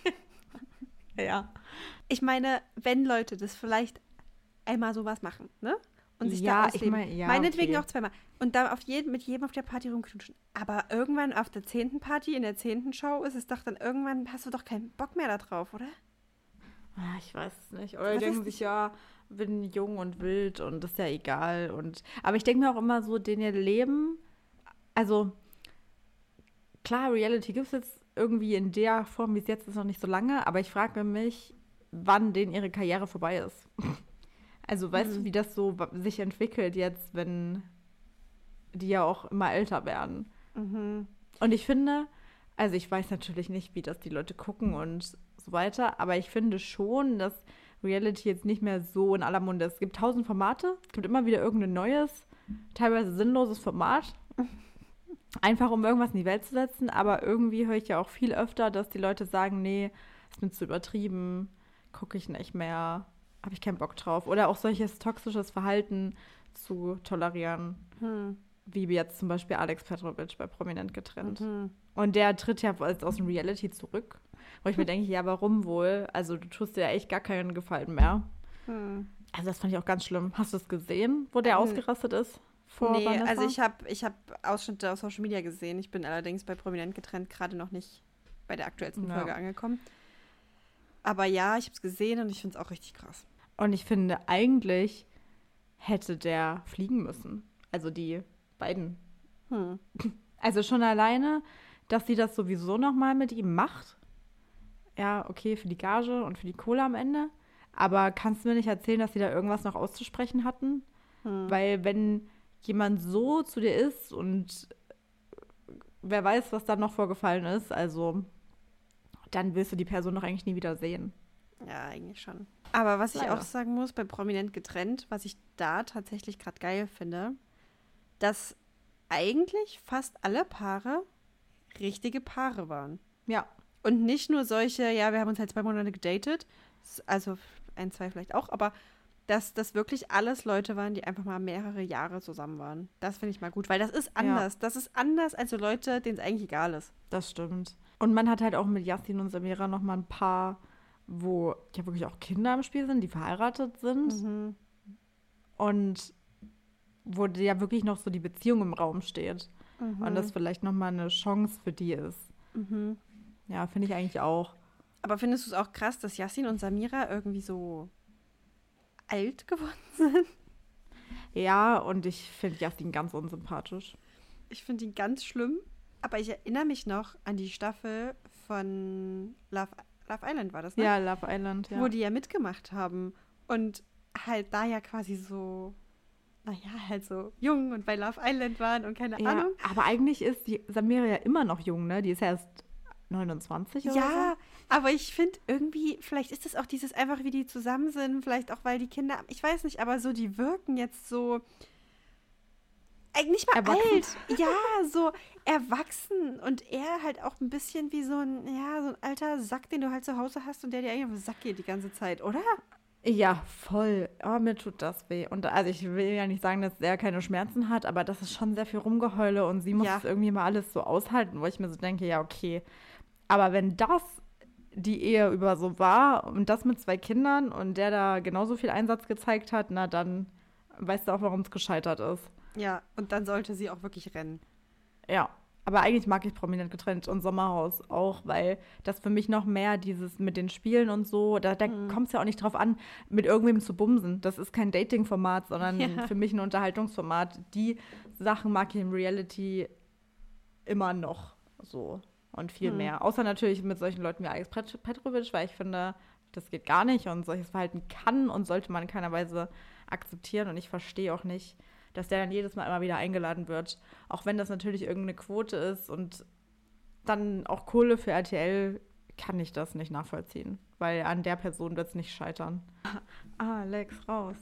S1: Ja.
S2: Ich meine, wenn Leute das vielleicht einmal sowas machen, ne? Und sich da ausleben. Meinetwegen auch 2-mal. Und da mit jedem auf der Party rumknutschen. Aber irgendwann auf der 10. Party, in der 10. Show, ist es doch dann irgendwann, hast du doch keinen Bock mehr da drauf, oder?
S1: Ich weiß es nicht. Oder die denken sich, ja, bin jung und wild und das ist ja egal. Aber ich denke mir auch immer so, den ihr Leben, also klar, Reality gibt es jetzt irgendwie in der Form, wie es jetzt ist, noch nicht so lange, aber ich frage mich, wann denen ihre Karriere vorbei ist. Also weißt du, wie das so sich entwickelt jetzt, wenn die ja auch immer älter werden.
S2: Mhm.
S1: Und ich finde, also ich weiß natürlich nicht, wie das die Leute gucken und so weiter, aber ich finde schon, dass Reality jetzt nicht mehr so in aller Munde ist. Es gibt 1000 Formate, es gibt immer wieder irgendein neues, teilweise sinnloses Format. Einfach um irgendwas in die Welt zu setzen, aber irgendwie höre ich ja auch viel öfter, dass die Leute sagen, nee, ist mir zu übertrieben, gucke ich nicht mehr, habe ich keinen Bock drauf. Oder auch solches toxisches Verhalten zu tolerieren, wie jetzt zum Beispiel Alex Petrovic bei Prominent getrennt. Und der tritt ja aus dem Reality zurück, wo ich mir denke, ja, warum wohl? Also du tust dir ja echt gar keinen Gefallen mehr. Also das fand ich auch ganz schlimm. Hast du es gesehen, wo der ausgerastet ist?
S2: Nee, Vanessa? Also ich hab Ausschnitte aus Social Media gesehen. Ich bin allerdings bei Prominent getrennt gerade noch nicht bei der aktuellsten Folge angekommen. Aber ja, ich habe es gesehen und ich finde es auch richtig krass.
S1: Und ich finde, eigentlich hätte der fliegen müssen. Also die beiden. Also schon alleine, dass sie das sowieso nochmal mit ihm macht. Ja, okay, für die Gage und für die Kohle am Ende. Aber kannst du mir nicht erzählen, dass sie da irgendwas noch auszusprechen hatten? Weil wenn jemand so zu dir ist und wer weiß, was da noch vorgefallen ist, also dann willst du die Person doch eigentlich nie wieder sehen.
S2: Ja, eigentlich schon. Aber was ich auch sagen muss, bei Prominent getrennt, was ich da tatsächlich gerade geil finde, dass eigentlich fast alle Paare richtige Paare waren.
S1: Ja.
S2: Und nicht nur solche, ja, wir haben uns halt 2 Monate gedatet, also 1, 2 vielleicht auch, aber dass das wirklich alles Leute waren, die einfach mal mehrere Jahre zusammen waren. Das finde ich mal gut, weil das ist anders. Ja. Das ist anders als so Leute, denen es eigentlich egal ist.
S1: Das stimmt. Und man hat halt auch mit Yassin und Samira noch mal ein paar, wo ja wirklich auch Kinder im Spiel sind, die verheiratet sind. Und wo ja wirklich noch so die Beziehung im Raum steht. Und das vielleicht noch mal eine Chance für die ist. Ja, finde ich eigentlich auch.
S2: Aber findest du es auch krass, dass Yassin und Samira irgendwie so alt geworden sind?
S1: Ja, und ich finde Yassin ganz unsympathisch.
S2: Ich finde ihn ganz schlimm. Aber ich erinnere mich noch an die Staffel von Love Island, war das, ne?
S1: Ja, Love Island, ja.
S2: Wo die ja mitgemacht haben. Und halt da ja quasi so, naja, halt so jung und bei Love Island waren und keine Ahnung.
S1: Aber eigentlich ist die Samira ja immer noch jung, ne? Die ist ja erst 29 oder so.
S2: Ja, aber ich finde irgendwie, vielleicht ist es auch dieses einfach, wie die zusammen sind, vielleicht auch, weil die Kinder, ich weiß nicht, aber so, die wirken jetzt so, eigentlich mal erwachsen. Alt. Ja, so erwachsen und er halt auch ein bisschen wie so ein alter Sack, den du halt zu Hause hast und der dir eigentlich auf den Sack geht die ganze Zeit, oder?
S1: Ja, voll. Aber mir tut das weh. Und also ich will ja nicht sagen, dass er keine Schmerzen hat, aber das ist schon sehr viel Rumgeheule und sie muss es irgendwie mal alles so aushalten, wo ich mir so denke, ja, okay. Aber wenn das die Ehe über so war und das mit 2 Kindern und der da genauso viel Einsatz gezeigt hat, na dann weißt du auch, warum es gescheitert ist.
S2: Ja, und dann sollte sie auch wirklich rennen.
S1: Ja, aber eigentlich mag ich Prominent getrennt und Sommerhaus auch, weil das für mich noch mehr dieses mit den Spielen und so, da kommt es ja auch nicht drauf an, mit irgendwem zu bumsen. Das ist kein Dating-Format, sondern für mich ein Unterhaltungsformat. Die Sachen mag ich im Reality immer noch so und viel mehr. Außer natürlich mit solchen Leuten wie Alex Petrovic, weil ich finde, das geht gar nicht und solches Verhalten kann und sollte man in keiner Weise akzeptieren und ich verstehe auch nicht, dass der dann jedes Mal immer wieder eingeladen wird. Auch wenn das natürlich irgendeine Quote ist und dann auch Kohle für RTL kann ich das nicht nachvollziehen, weil an der Person wird es nicht scheitern. Alex, raus.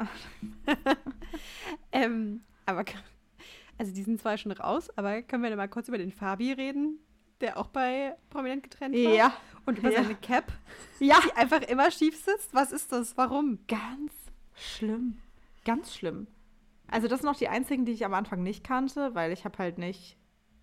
S2: Aber, also die sind zwar schon raus, aber können wir denn mal kurz über den Fabi reden, der auch bei Prominent getrennt war?
S1: Ja.
S2: Und über seine Cap,
S1: Ja.
S2: die einfach immer schief sitzt? Was ist das? Warum?
S1: Ganz schlimm. Ganz schlimm. Also das sind auch die einzigen, die ich am Anfang nicht kannte, weil ich habe halt nicht,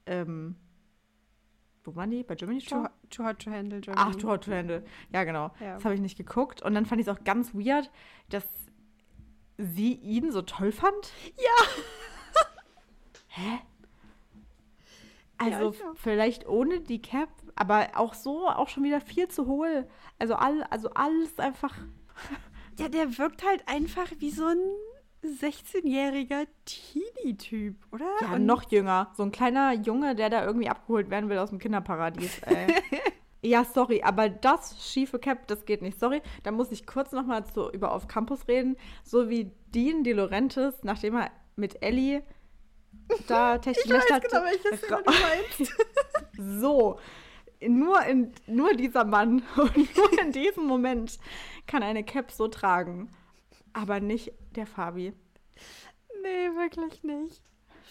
S1: wo waren die? Bei Germany Show?
S2: Too Hot to Handle Germany.
S1: Ach, Too Hot to Handle. Ja, genau.
S2: Ja.
S1: Das habe ich nicht geguckt. Und dann fand ich es auch ganz weird, dass sie ihn so toll fand.
S2: Ja.
S1: Hä?
S2: Ja,
S1: Also
S2: ich auch.
S1: vielleicht ohne die Cap, aber auch so, auch schon wieder viel zu hohl. Also alles einfach.
S2: Ja, der wirkt halt einfach wie so ein 16-jähriger Teenie-Typ, oder?
S1: Ja,
S2: Und
S1: noch jünger. So ein kleiner Junge, der da irgendwie abgeholt werden will aus dem Kinderparadies, ey. Ja, sorry, aber das schiefe Cap, das geht nicht. Sorry, da muss ich kurz nochmal über Auf Campus reden. So wie Dean De Laurentiis, nachdem er mit Ellie da technisch hat.
S2: genau, welches Szene du meinst.
S1: So, nur dieser Mann und nur in diesem Moment kann eine Cap so tragen. Aber nicht der Fabi.
S2: Nee, wirklich nicht.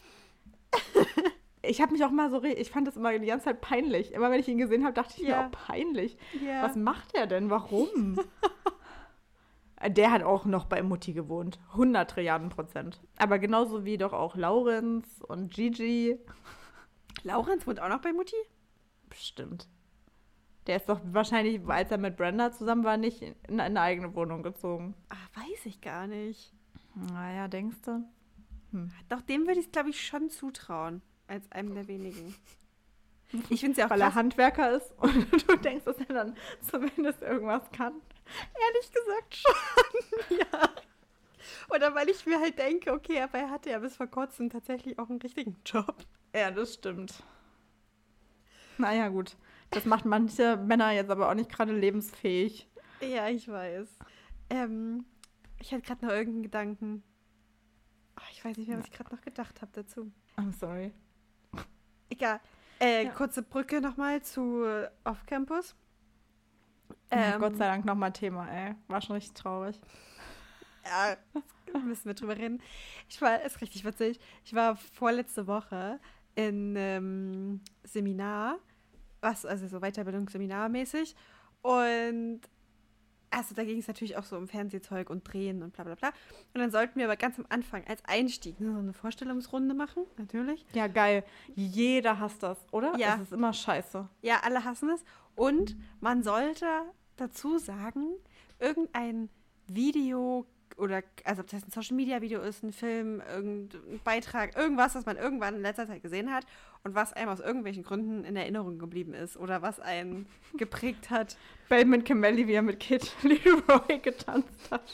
S1: Ich habe mich auch mal ich fand das immer die ganze Zeit peinlich. Immer wenn ich ihn gesehen habe, dachte ich mir,
S2: Ja.
S1: oh, peinlich.
S2: Ja.
S1: Was macht er denn? Warum? Der hat auch noch bei Mutti gewohnt. 100 Trilliarden %. Aber genauso wie doch auch Laurenz und Gigi.
S2: Laurenz wohnt auch noch bei Mutti?
S1: Bestimmt. Der ist doch wahrscheinlich, als er mit Brenda zusammen war, nicht in eine eigene Wohnung gezogen.
S2: Ach, weiß ich gar nicht.
S1: Naja, denkst du?
S2: Doch, dem würde ich es, glaube ich, schon zutrauen. Als einem der wenigen. Ich finde es ja auch
S1: Weil
S2: krass.
S1: er Handwerker ist und du denkst, dass er dann zumindest irgendwas kann.
S2: Ehrlich gesagt schon. Ja. Oder weil ich mir halt denke, okay, aber er hatte ja bis vor kurzem tatsächlich auch einen richtigen Job.
S1: Ja, das stimmt. Naja, gut. Das macht manche Männer jetzt aber auch nicht gerade lebensfähig.
S2: Ja, ich weiß. Ich hatte gerade noch irgendeinen Gedanken. Ach, ich weiß nicht mehr, was ich gerade noch gedacht habe dazu.
S1: I'm sorry.
S2: Egal. Kurze Brücke nochmal zu Off-Campus.
S1: Ja, Gott sei Dank nochmal Thema, ey. War schon richtig traurig.
S2: Ja, müssen wir drüber reden. Ist richtig witzig. Ich war vorletzte Woche in Seminar, also so Weiterbildungsseminar-mäßig. Und also da ging es natürlich auch so um Fernsehzeug und Drehen und bla bla bla. Und dann sollten wir aber ganz am Anfang als Einstieg so eine Vorstellungsrunde machen, natürlich.
S1: Ja, geil. Jeder hasst das, oder?
S2: Ja.
S1: Es ist immer scheiße.
S2: Ja, alle hassen es. Und man sollte dazu sagen, irgendein Video oder, also ob das ein Social-Media-Video ist, ein Film, irgendein Beitrag, irgendwas, was man irgendwann in letzter Zeit gesehen hat und was einem aus irgendwelchen Gründen in Erinnerung geblieben ist oder was einen geprägt hat.
S1: Benjamin Kimelli, wie er mit Kid Leroy getanzt hat.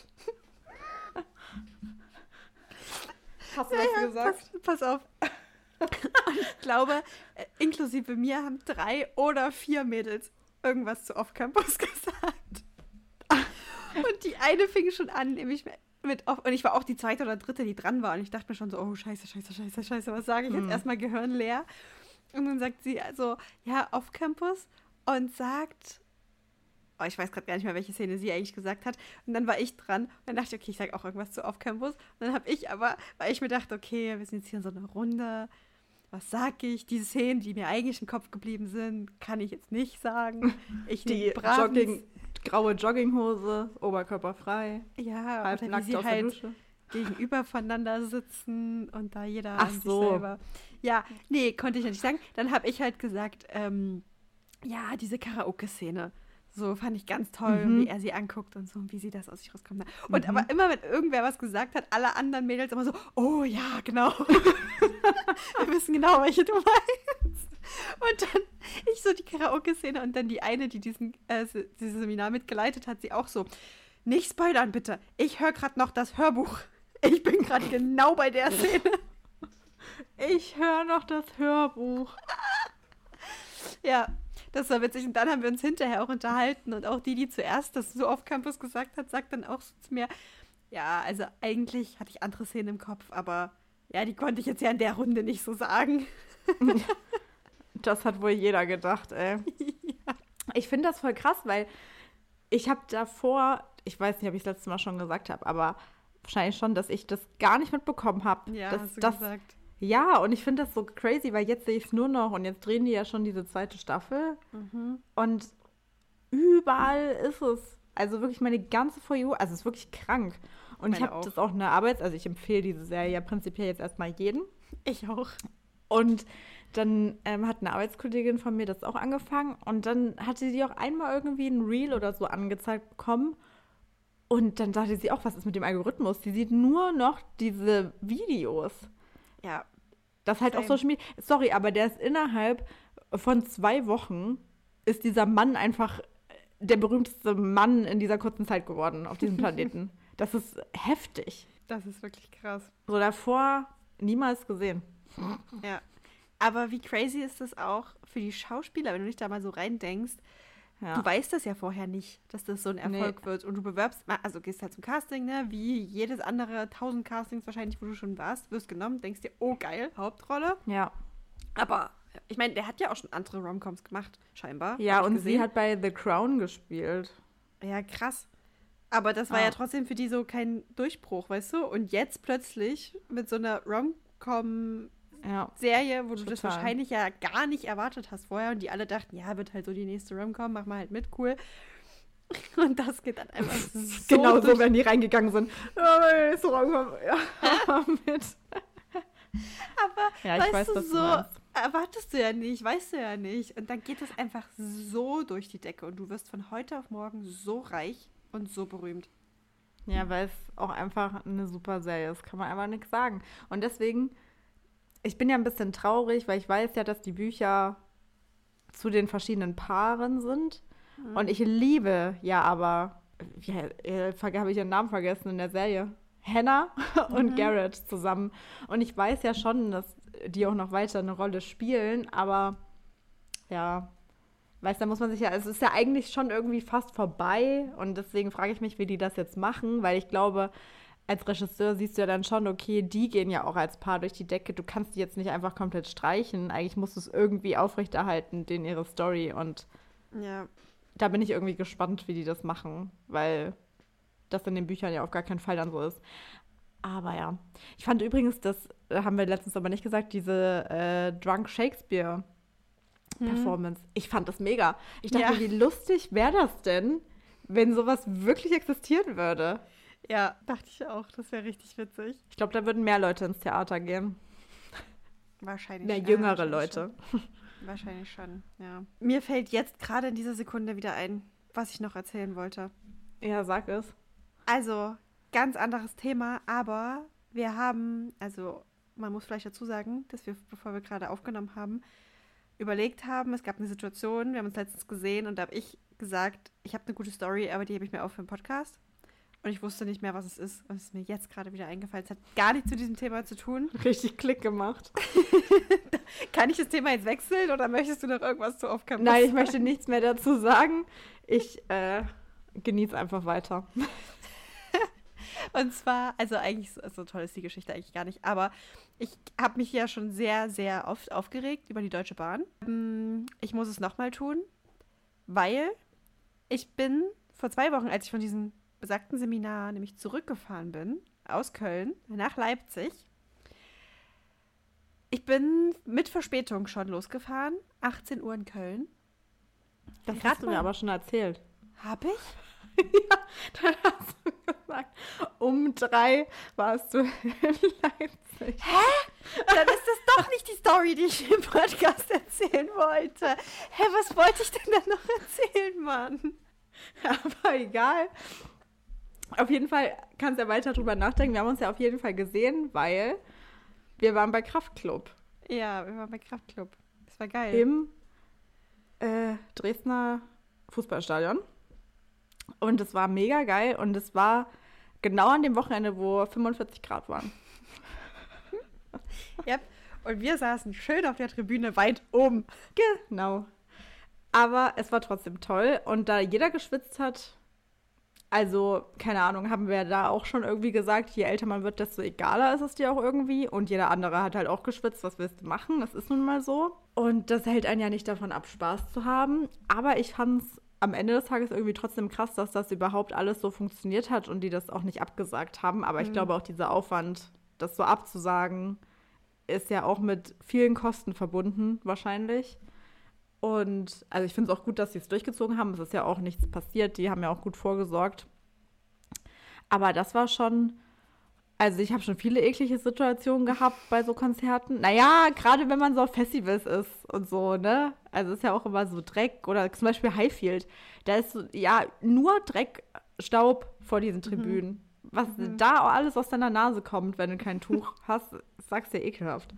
S1: Hast du das gesagt?
S2: Pass auf. Und ich glaube, inklusive mir haben 3 oder 4 Mädels irgendwas zu Off-Campus gesagt. Und die eine fing schon an, nämlich mit Off, und ich war auch die zweite oder dritte, die dran war. Und ich dachte mir schon so, oh, scheiße, was sage ich jetzt? Erstmal Gehirn leer. Und dann sagt sie also, ja, Off-Campus und sagt, oh, ich weiß gerade gar nicht mehr, welche Szene sie eigentlich gesagt hat. Und dann war ich dran. Und dann dachte ich, okay, ich sage auch irgendwas zu Off-Campus. Und dann habe ich aber, weil ich mir dachte, okay, wir sind jetzt hier in so einer Runde. Was sage ich? Die Szenen, die mir eigentlich im Kopf geblieben sind, kann ich jetzt nicht sagen. Ich
S1: Die graue Jogginghose, Oberkörper frei,
S2: ja,
S1: halb
S2: oder wie
S1: nackt
S2: sie
S1: aus der
S2: halt
S1: Dusche.
S2: gegenüber voneinander sitzen und da jeder
S1: Ach
S2: an sich
S1: so.
S2: selber. Ja, nee, konnte ich nicht sagen. Dann habe ich halt gesagt, ja, diese Karaoke-Szene. So fand ich ganz toll, wie er sie anguckt und so, und wie sie das aus sich rauskommt. Und aber immer, wenn irgendwer was gesagt hat, alle anderen Mädels immer so, oh ja, genau. Wir wissen genau, welche du meinst. Und dann ich so die Karaoke-Szene und dann die eine, die dieses Seminar mitgeleitet hat, sie auch so, nicht spoilern bitte, ich höre gerade noch das Hörbuch. Ich bin gerade genau bei der Szene.
S1: Ich höre noch das Hörbuch.
S2: Ja, das war witzig. Und dann haben wir uns hinterher auch unterhalten. Und auch die zuerst das so auf Campus gesagt hat, sagt dann auch so zu mir, ja, also eigentlich hatte ich andere Szenen im Kopf, aber ja, die konnte ich jetzt ja in der Runde nicht so sagen.
S1: Das hat wohl jeder gedacht, ey.
S2: Ja.
S1: ich finde das voll krass, weil ich habe davor, ich weiß nicht, ob ich das letzte Mal schon gesagt habe, aber wahrscheinlich schon, dass ich das gar nicht mitbekommen habe.
S2: Ja,
S1: dass,
S2: hast du
S1: das,
S2: gesagt.
S1: Ja, und ich finde das so crazy, weil jetzt sehe ich es nur noch und jetzt drehen die ja schon diese zweite Staffel und überall ist es. Also wirklich meine ganze For You, also es ist wirklich krank. Und ich
S2: Meine
S1: habe
S2: auch.
S1: das auch also ich empfehle diese Serie ja prinzipiell jetzt erstmal jedem.
S2: Ich auch.
S1: Und dann hat eine Arbeitskollegin von mir das auch angefangen und dann hatte sie auch einmal irgendwie ein Reel oder so angezeigt bekommen und dann dachte sie auch, was ist mit dem Algorithmus? Die sieht nur noch diese Videos.
S2: Ja.
S1: Das halt auch
S2: Same.
S1: Social Media. Sorry, aber der ist innerhalb von 2 Wochen ist dieser Mann einfach der berühmteste Mann in dieser kurzen Zeit geworden auf diesem Planeten. Das ist heftig.
S2: Das ist wirklich krass.
S1: So davor niemals gesehen.
S2: Ja. Aber wie crazy ist das auch für die Schauspieler, wenn du dich da mal so reindenkst.
S1: Ja.
S2: Du weißt das ja vorher nicht, dass das so ein Erfolg wird. Und du bewirbst, also gehst halt zum Casting, ne? Wie jedes andere 1000 Castings wahrscheinlich, wo du schon warst, wirst genommen, denkst dir, oh geil, Hauptrolle.
S1: Ja.
S2: Aber ich meine, der hat ja auch schon andere Romcoms gemacht, scheinbar.
S1: Ja,
S2: Hab ich
S1: und
S2: gesehen.
S1: sie hat bei The Crown gespielt.
S2: Ja, kraß. Aber das war ja trotzdem für die so kein Durchbruch, weißt du? Und jetzt plötzlich mit so einer Rom-Com-Serie,
S1: Ja.
S2: wo du das
S1: Total.
S2: wahrscheinlich ja gar nicht erwartet hast vorher und die alle dachten, ja, wird halt so die nächste Rom-Com, mach mal halt mit, cool. Und das geht dann einfach so
S1: Genau so,
S2: durch.
S1: wenn die reingegangen sind. Ja, ist so ja, mit.
S2: Aber
S1: Ja, ich weiß,
S2: du,
S1: was du
S2: so
S1: meinst.
S2: erwartest du ja nicht, weißt du ja nicht. Und dann geht es einfach so durch die Decke und du wirst von heute auf morgen so reich und so berühmt.
S1: Ja, weil es auch einfach eine super Serie ist, kann man einfach nichts sagen. Und deswegen, ich bin ja ein bisschen traurig, weil ich weiß ja, dass die Bücher zu den verschiedenen Paaren sind. Und ich liebe ja aber, habe ich ihren Namen vergessen in der Serie, Hannah und Garrett zusammen. Und ich weiß ja schon, dass die auch noch weiter eine Rolle spielen, aber ja, weißt du, da muss man sich ja, es ist ja eigentlich schon irgendwie fast vorbei und deswegen frage ich mich, wie die das jetzt machen, weil ich glaube, als Regisseur siehst du ja dann schon, okay, die gehen ja auch als Paar durch die Decke, du kannst die jetzt nicht einfach komplett streichen, eigentlich musst du es irgendwie aufrechterhalten, denen ihre Story und
S2: Ja.
S1: da bin ich irgendwie gespannt, wie die das machen, weil das in den Büchern ja auf gar keinen Fall dann so ist. Aber ja, ich fand übrigens, das haben wir letztens aber nicht gesagt, diese Drunk Shakespeare Performance. Ich fand das mega. Ich dachte,
S2: Ja.
S1: wie lustig wäre das denn, wenn sowas wirklich existieren würde?
S2: Ja, dachte ich auch. Das wäre richtig witzig.
S1: Ich glaube, da würden mehr Leute ins Theater gehen.
S2: Wahrscheinlich.
S1: Mehr
S2: ja,
S1: jüngere
S2: wahrscheinlich
S1: Leute.
S2: Schon. Wahrscheinlich schon, ja. Mir fällt jetzt gerade in dieser Sekunde wieder ein, was ich noch erzählen wollte.
S1: Ja, sag es.
S2: Also, ganz anderes Thema, aber wir haben, also man muss vielleicht dazu sagen, dass wir, bevor wir gerade aufgenommen haben, überlegt haben, es gab eine Situation, wir haben uns letztens gesehen und da habe ich gesagt, ich habe eine gute Story, aber die hebe ich mir auf für den Podcast. Und ich wusste nicht mehr, was es ist. Und es ist mir jetzt gerade wieder eingefallen. Es hat gar nichts mit diesem Thema zu tun.
S1: Richtig Klick gemacht.
S2: Kann ich das Thema jetzt wechseln oder möchtest du noch irgendwas zu Off-Campus
S1: Nein, ich
S2: sagen?
S1: möchte nichts mehr dazu sagen. Ich genieße einfach weiter.
S2: Und zwar, also eigentlich, so toll ist die Geschichte eigentlich gar nicht, aber ich habe mich ja schon sehr, sehr oft aufgeregt über die Deutsche Bahn. Ich muss es nochmal tun, weil ich bin vor 2 Wochen, als ich von diesem besagten Seminar nämlich zurückgefahren bin, aus Köln nach Leipzig, ich bin mit Verspätung schon losgefahren, 18 Uhr in Köln.
S1: Das
S2: Rat
S1: hast du mir
S2: mal.
S1: aber schon erzählt.
S2: Hab ich?
S1: Dann hast du gesagt, um 3 warst du in Leipzig.
S2: Dann ist das doch nicht die Story, die ich im Podcast erzählen wollte. Hä, was wollte ich denn da noch erzählen, Mann?
S1: Aber egal. Auf jeden Fall kannst du ja weiter drüber nachdenken. Wir haben uns ja auf jeden Fall gesehen, weil wir waren bei Kraftklub
S2: Ja, wir waren bei Kraftklub. Das war geil.
S1: im Dresdner Fußballstadion. Und es war mega geil und es war genau an dem Wochenende, wo 45 Grad waren.
S2: Yep. Und wir saßen schön auf der Tribüne weit oben.
S1: Genau. Aber es war trotzdem toll und da jeder geschwitzt hat, Also, keine Ahnung, haben wir da auch schon irgendwie gesagt, je älter man wird, desto egaler ist es dir auch irgendwie. Und jeder andere hat halt auch geschwitzt, was willst du machen? Das ist nun mal so. Und das hält einen ja nicht davon ab, Spaß zu haben. Aber ich fand es am Ende des Tages irgendwie trotzdem krass, dass das überhaupt alles so funktioniert hat und die das auch nicht abgesagt haben. Aber ich glaube auch dieser Aufwand, das so abzusagen, ist ja auch mit vielen Kosten verbunden, wahrscheinlich. Und also ich finde es auch gut, dass sie es durchgezogen haben. Es ist ja auch nichts passiert. Die haben ja auch gut vorgesorgt. Aber das war schon, also ich habe schon viele eklige Situationen gehabt bei so Konzerten. Naja, gerade wenn man so auf Festivals ist und so, ne? Also ist ja auch immer so Dreck oder zum Beispiel Highfield. Da ist so, ja nur Dreck, Staub vor diesen Tribünen. Was da alles aus deiner Nase kommt, wenn du kein Tuch hast, sagst du ja ekelhaft.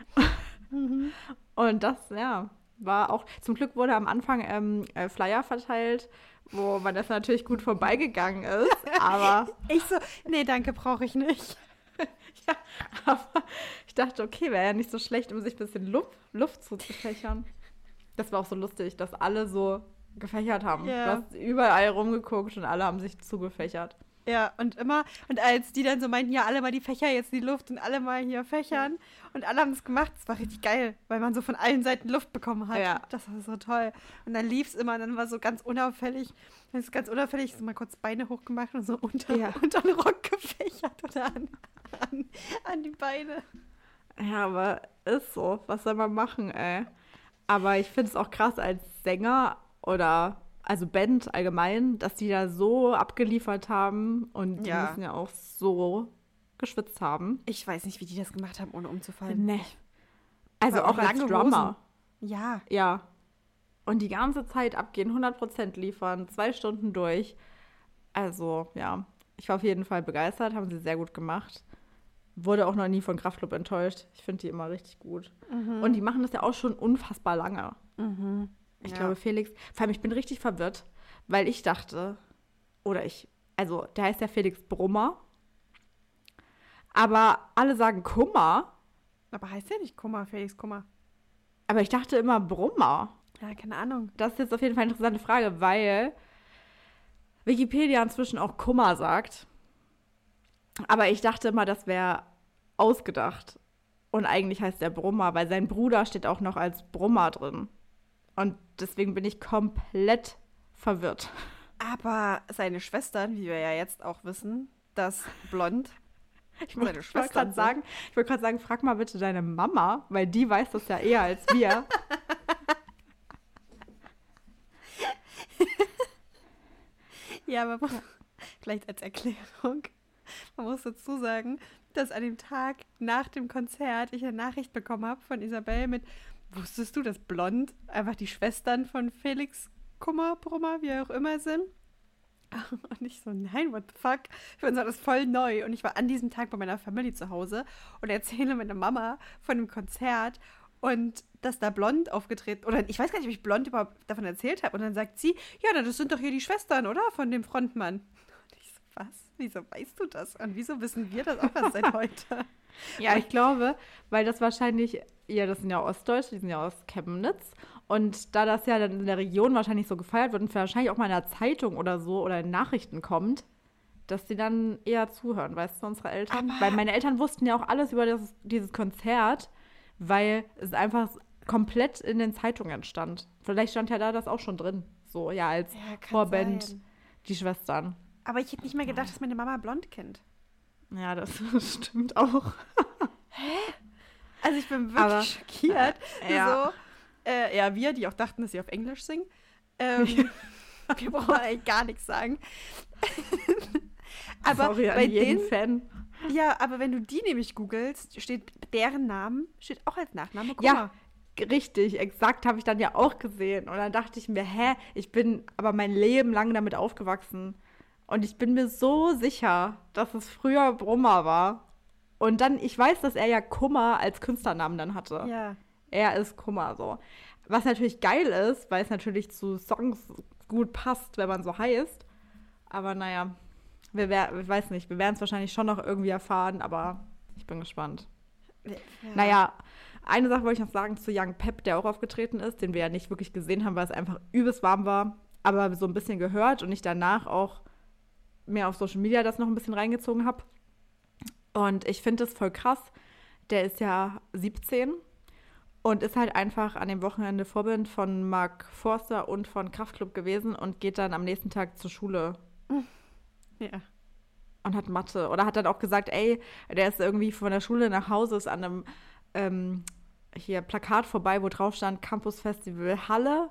S1: Und das, ja, war auch, zum Glück wurde am Anfang Flyer verteilt, wo man das natürlich gut vorbeigegangen ist, aber
S2: Ich so, nee, danke, brauche ich nicht.
S1: ja, aber ich dachte, okay, wäre ja nicht so schlecht, um sich ein bisschen Luft zuzufächern. Das war auch so lustig, dass alle so gefächert haben.
S2: Ja.
S1: Du hast überall rumgeguckt und alle haben sich zugefächert.
S2: Ja, und als die dann so meinten, ja, alle mal die Fächer jetzt in die Luft und alle mal hier fächern und alle haben das gemacht, das war richtig geil, weil man so von allen Seiten Luft bekommen hat.
S1: Ja.
S2: Das war so toll. Und dann lief es immer und dann war so ganz unauffällig, so mal kurz Beine hochgemacht und so unter den Rock gefächert oder an die Beine.
S1: Ja, aber ist so. Was soll man machen, ey? Aber ich finde es auch krass als Sänger oder also Band allgemein, dass die da so abgeliefert haben und die müssen ja auch so geschwitzt haben.
S2: Ich weiß nicht, wie die das gemacht haben, ohne umzufallen.
S1: Nee. Also auch als
S2: lange
S1: Drummer.
S2: Hosen. Ja.
S1: Ja. Und die ganze Zeit abgehen, 100% liefern, 2 Stunden durch. Also, ja. Ich war auf jeden Fall begeistert, haben sie sehr gut gemacht. Wurde auch noch nie von Kraftklub enttäuscht. Ich finde die immer richtig gut. Und die machen das ja auch schon unfassbar lange. Ich glaube, Felix, vor allem ich bin richtig verwirrt, weil ich dachte, also der heißt ja Felix Brummer, aber alle sagen Kummer,
S2: Aber heißt der nicht Kummer, Felix Kummer?
S1: aber ich dachte immer Brummer.
S2: Ja, keine Ahnung.
S1: Das ist jetzt auf jeden Fall eine interessante Frage, weil Wikipedia inzwischen auch Kummer sagt, aber ich dachte immer, das wäre ausgedacht und eigentlich heißt der Brummer, weil sein Bruder steht auch noch als Brummer drin. Und deswegen bin ich komplett verwirrt.
S2: Aber seine Schwestern, wie wir ja jetzt auch wissen, das Blond,
S1: Ich wollte gerade sagen, frag mal bitte deine Mama, weil die weiß das ja eher als wir.
S2: Ja, aber vielleicht als Erklärung. Man muss dazu sagen, dass an dem Tag nach dem Konzert ich eine Nachricht bekommen habe von Isabel mit: Wusstest du, dass Blond einfach die Schwestern von Felix Kummer, Brummer, wie auch immer sind? Und ich so, nein, what the fuck? Für uns war das voll neu. Und ich war an diesem Tag bei meiner Familie zu Hause und erzähle meiner Mama von dem Konzert und dass da Blond aufgetreten, oder ich weiß gar nicht, ob ich Blond überhaupt davon erzählt habe. Und dann sagt sie, ja, das sind doch hier die Schwestern, oder? Von dem Frontmann. Und ich so, was? Wieso weißt du das? Und wieso wissen wir das auch erst seit heute?
S1: Ja, ich glaube, weil das wahrscheinlich, ja, das sind ja Ostdeutsche, die sind ja aus Chemnitz. Und da das ja dann in der Region wahrscheinlich so gefeiert wird und wahrscheinlich auch mal in der Zeitung oder so oder in Nachrichten kommt, dass die dann eher zuhören, weißt du, unsere Eltern. Weil meine Eltern wussten ja auch alles über dieses Konzert, weil es einfach komplett in den Zeitungen stand. Vielleicht stand ja da das auch schon drin. So, ja, als Vorband
S2: sein.
S1: die Schwestern.
S2: Aber ich hätte nicht mal gedacht, dass meine Mama Blond kennt.
S1: Ja, das stimmt auch.
S2: Also ich bin wirklich schockiert.
S1: Ja.
S2: So, wir, die auch dachten, dass sie auf Englisch singen. Wir brauchen eigentlich gar nichts sagen. Aber
S1: Sorry
S2: bei
S1: an jeden
S2: denen,
S1: Fan.
S2: ja, aber wenn du die nämlich googelst, steht deren Namen, steht auch als Nachname Kummer.
S1: Ja, richtig, exakt, habe ich dann ja auch gesehen. Und dann dachte ich mir, ich bin aber mein Leben lang damit aufgewachsen. Und ich bin mir so sicher, dass es früher Brummer war. Und dann, ich weiß, dass er ja Kummer als Künstlernamen dann hatte.
S2: Ja.
S1: Er ist Kummer, so. Was natürlich geil ist, weil es natürlich zu Songs gut passt, wenn man so heißt. Aber naja, ich weiß nicht, wir werden es wahrscheinlich schon noch irgendwie erfahren, aber ich bin gespannt.
S2: Ja.
S1: Naja, eine Sache wollte ich noch sagen zu Young Pep, der auch aufgetreten ist, den wir ja nicht wirklich gesehen haben, weil es einfach übelst warm war, aber so ein bisschen gehört und ich danach auch mir auf Social Media das noch ein bisschen reingezogen habe. Und ich finde das voll krass. Der ist ja 17 und ist halt einfach an dem Wochenende Vorbild von Mark Forster und von Kraftklub gewesen und geht dann am nächsten Tag zur Schule.
S2: Ja.
S1: Und hat Mathe. Oder hat dann auch gesagt, ey, der ist irgendwie von der Schule nach Hause, ist an einem hier Plakat vorbei, wo drauf stand Campus Festival Halle.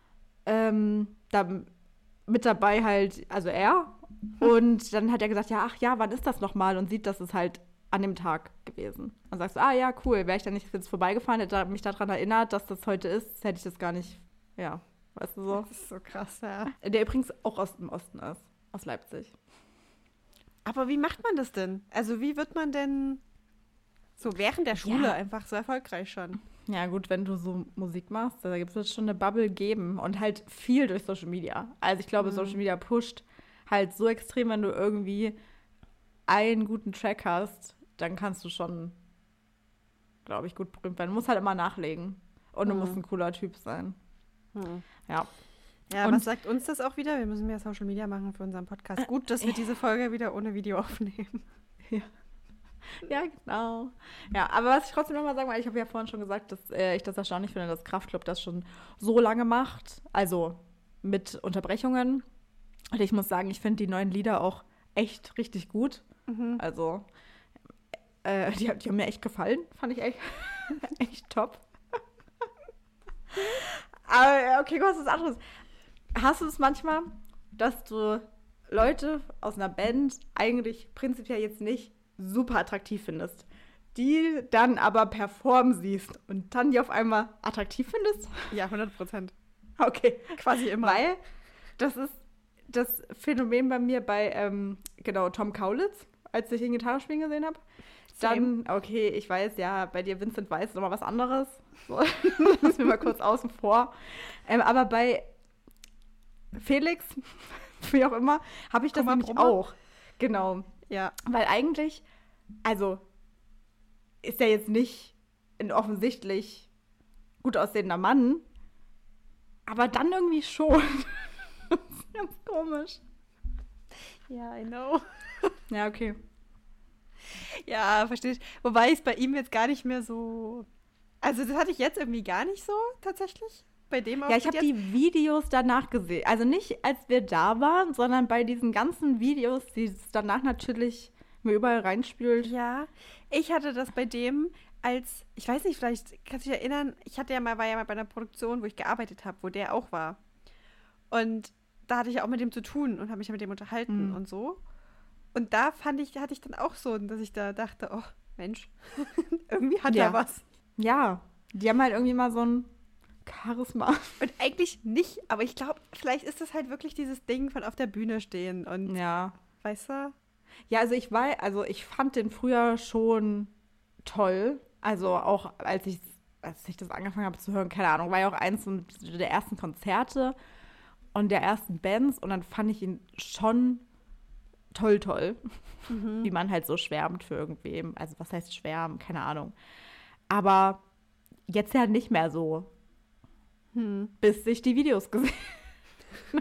S1: Da mit dabei halt, also er. Und dann hat er gesagt, ja, ach ja, wann ist das nochmal? Und sieht, das ist halt an dem Tag gewesen. Dann sagst du, ah ja, cool, wäre ich dann nicht jetzt vorbeigefahren, hätte mich daran erinnert, dass das heute ist, hätte ich das gar nicht, ja, weißt du so.
S2: Das ist so krass, ja.
S1: Der übrigens auch aus dem Osten ist, aus Leipzig.
S2: Aber wie macht man das denn? Also wie wird man denn so während der Schule
S1: Ja.
S2: einfach so erfolgreich schon?
S1: Ja gut, wenn du so Musik machst, da wird es schon eine Bubble geben und halt viel durch Social Media. Also ich glaube, Social Media pusht halt so extrem, wenn du irgendwie einen guten Track hast, dann kannst du schon, glaube ich, gut berühmt werden. Du musst halt immer nachlegen und du musst ein cooler Typ sein. Ja.
S2: Ja,
S1: Und-
S2: was sagt uns das auch wieder? Wir müssen mehr Social Media machen für unseren Podcast. Gut, dass wir diese Folge wieder ohne Video aufnehmen.
S1: Ja, genau. Ja, aber was ich trotzdem nochmal sagen will, ich habe ja vorhin schon gesagt, dass ich das erstaunlich finde, dass Kraftklub das schon so lange macht, also mit Unterbrechungen. Und ich muss sagen, ich finde die neuen Lieder auch echt richtig gut. Also, die haben mir echt gefallen, fand ich echt, echt top. Aber okay, was ist anderes? Hast du es manchmal, dass du Leute aus einer Band eigentlich prinzipiell jetzt nicht super attraktiv findest, die dann aber performen siehst und dann die auf einmal attraktiv findest?
S2: Ja, 100%.
S1: Okay.
S2: Quasi immer.
S1: Weil das ist das Phänomen bei mir bei, genau, Tom Kaulitz, als ich ihn Gitarre spielen gesehen habe. Dann, okay, ich weiß, ja, bei dir Vincent Weiss ist nochmal was anderes. So, lass mir mal kurz außen vor. Aber bei Felix, wie auch immer, habe ich das nämlich
S2: Brummer.
S1: auch. Genau.
S2: Ja.
S1: Weil eigentlich, also, ist er jetzt nicht ein offensichtlich gut aussehender Mann, aber dann irgendwie schon. Das ist ganz komisch.
S2: Ja, I know.
S1: Ja, okay.
S2: Ja, verstehe ich. Wobei ich es bei ihm jetzt gar nicht mehr so. Also, das hatte ich jetzt irgendwie gar nicht so, tatsächlich. Bei dem
S1: Ja, ich habe die Videos danach gesehen. Also nicht, als wir da waren, sondern bei diesen ganzen Videos, die es danach natürlich mir überall reinspült.
S2: Ja, ich hatte das bei dem als, ich weiß nicht, vielleicht kannst du dich erinnern, war ja mal bei einer Produktion, wo ich gearbeitet habe, wo der auch war. Und da hatte ich ja auch mit dem zu tun und habe mich ja mit dem unterhalten und so. Und da hatte ich dann auch so, dass ich da dachte, oh, Mensch, irgendwie hat er was.
S1: Ja, die haben halt irgendwie mal so ein Charisma.
S2: Und eigentlich nicht, aber ich glaube, vielleicht ist das halt wirklich dieses Ding von auf der Bühne stehen und,
S1: Ja.
S2: weißt du?
S1: Ja, also ich fand den früher schon toll. Also auch als ich das angefangen habe zu hören, keine Ahnung, war ja auch eins der ersten Konzerte und der ersten Bands und dann fand ich ihn schon toll. Wie man halt so schwärmt für irgendwem. Also was heißt schwärmen? Keine Ahnung. Aber jetzt ja nicht mehr so. Bis ich die Videos gesehen habe.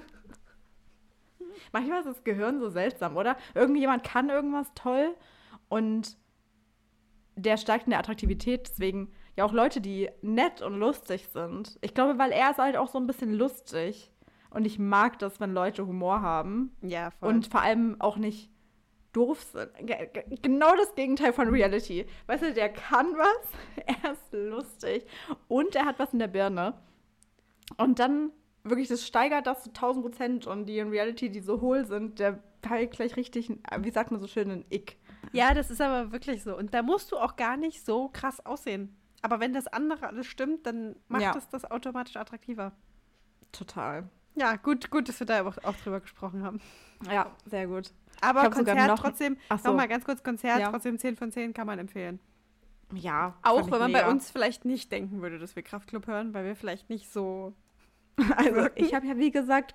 S1: Manchmal ist das Gehirn so seltsam, oder? Irgendjemand kann irgendwas toll und der steigt in der Attraktivität. Deswegen ja auch Leute, die nett und lustig sind. Ich glaube, weil er ist halt auch so ein bisschen lustig. Und ich mag das, wenn Leute Humor haben.
S2: Ja, voll.
S1: Und vor allem auch nicht doof sind. Genau das Gegenteil von Reality. Weißt du, der kann was, er ist lustig und er hat was in der Birne. Und dann wirklich, das steigert das zu 1000% und die in Reality, die so hohl sind, der hat gleich richtig, wie sagt man so schön, ein Ick.
S2: Ja, das ist aber wirklich so. Und da musst du auch gar nicht so krass aussehen. Aber wenn das andere alles stimmt, dann macht es das automatisch attraktiver.
S1: Total.
S2: Ja, gut, dass wir da auch drüber gesprochen haben.
S1: Ja, sehr gut.
S2: Aber
S1: Ich hab sogar
S2: Konzert
S1: noch-
S2: trotzdem,
S1: Ach so.
S2: nochmal ganz kurz, Konzert
S1: Ja.
S2: trotzdem 10 von 10 kann man empfehlen.
S1: Ja.
S2: Auch
S1: fand ich
S2: wenn man
S1: mega.
S2: bei uns vielleicht nicht denken würde, dass wir Kraftklub hören, weil wir vielleicht nicht so.
S1: Also, ich habe ja, wie gesagt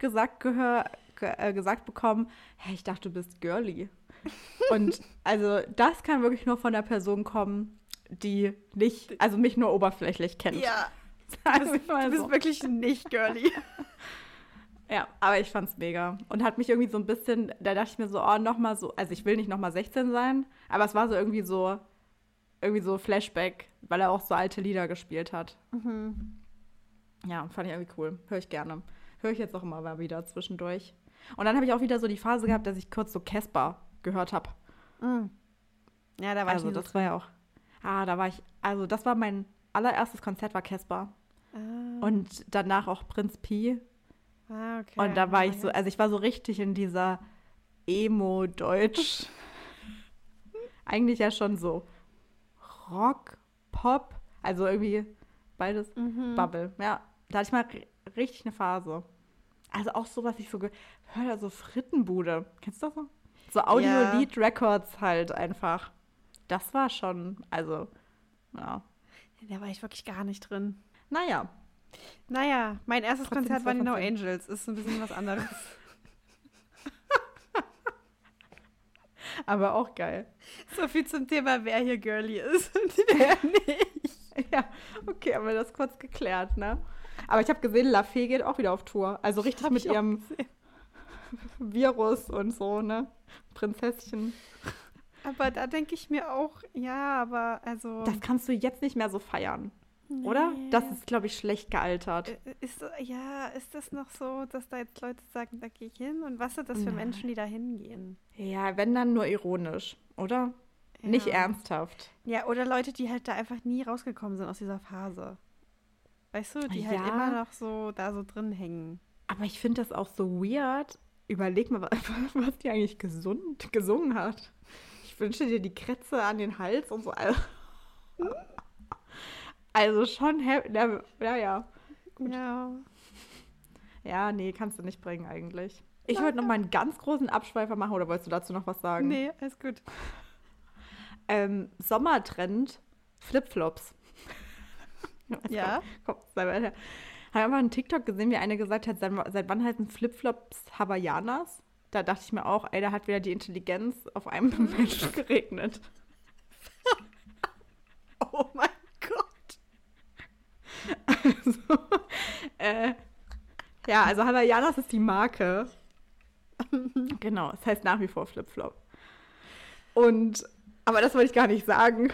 S1: bekommen, hey, ich dachte, du bist girly. Und also, das kann wirklich nur von der Person kommen, die mich nur oberflächlich kennt.
S2: Ja,
S1: Sagen
S2: du
S1: wir
S2: bist,
S1: mal
S2: du bist
S1: so.
S2: wirklich nicht girly.
S1: Ja, aber ich fand's mega. Und hat mich irgendwie so ein bisschen, da dachte ich mir so, oh, nochmal so, also ich will nicht nochmal 16 sein, aber es war so irgendwie so Flashback, weil er auch so alte Lieder gespielt hat. Ja, fand ich irgendwie cool. Höre ich gerne. Höre ich jetzt auch immer mal wieder zwischendurch. Und dann habe ich auch wieder so die Phase gehabt, dass ich kurz so Casper gehört habe.
S2: Ja, da war
S1: Also
S2: ich nie
S1: das war ja auch, also das war mein allererstes Konzert, war Casper. Und danach auch Prinz Pi.
S2: Okay.
S1: Und da war ich so, also ich war so richtig in dieser Emo-Deutsch. Eigentlich ja schon so Rock, Pop, also irgendwie beides Bubble. Ja, da hatte ich mal richtig eine Phase. Also auch so, was ich so gehört, so Frittenbude. Kennst du das so? So Audio-Lead-Records halt einfach. Das war schon, also, ja.
S2: Da war ich wirklich gar nicht drin.
S1: Naja.
S2: Naja, mein erstes
S1: Trotzdem
S2: Konzert war die No
S1: 2 von 10.
S2: Angels. Ist ein bisschen was anderes.
S1: Aber auch geil.
S2: So viel zum Thema, wer hier girly ist und wer nicht.
S1: Ja, okay, haben wir das kurz geklärt, ne? Aber ich habe gesehen, La Fee geht auch wieder auf Tour. Also richtig mit ihrem Virus und so, ne? Prinzesschen.
S2: Aber da denke ich mir auch, ja, aber also...
S1: Das kannst du jetzt nicht mehr so feiern, oder? Das ist, glaube ich, schlecht gealtert.
S2: Ist das noch so, dass da jetzt Leute sagen, da gehe ich hin? Und was sind das für Menschen, die da hingehen?
S1: Ja, wenn dann nur ironisch, oder?
S2: Ja.
S1: Nicht ernsthaft.
S2: Ja, oder Leute, die halt da einfach nie rausgekommen sind aus dieser Phase. Weißt du, die halt
S1: Ja.
S2: immer noch so da so drin hängen.
S1: Aber ich finde das auch so weird. Überleg mal, was die eigentlich gesungen hat. Ich wünsche dir die Krätze an den Hals und so. Also schon, ja. Gut.
S2: Ja.
S1: Ja, nee, kannst du nicht bringen eigentlich. Ich wollte noch mal einen ganz großen Abschweifer machen, oder wolltest du dazu noch was sagen?
S2: Nee, alles gut.
S1: Sommertrend, Flipflops.
S2: Ja.
S1: Komm, sei mal her. Habe einfach einen TikTok gesehen, wie eine gesagt hat, seit wann heißen Flipflops Hawaiianas? Da dachte ich mir auch, ey, da hat wieder die Intelligenz auf einem Menschen geregnet.
S2: Oh mein Gott.
S1: Also, ja, also Hawaiianas ist die Marke. Genau, es heißt nach wie vor Flipflop. Aber das wollte ich gar nicht sagen.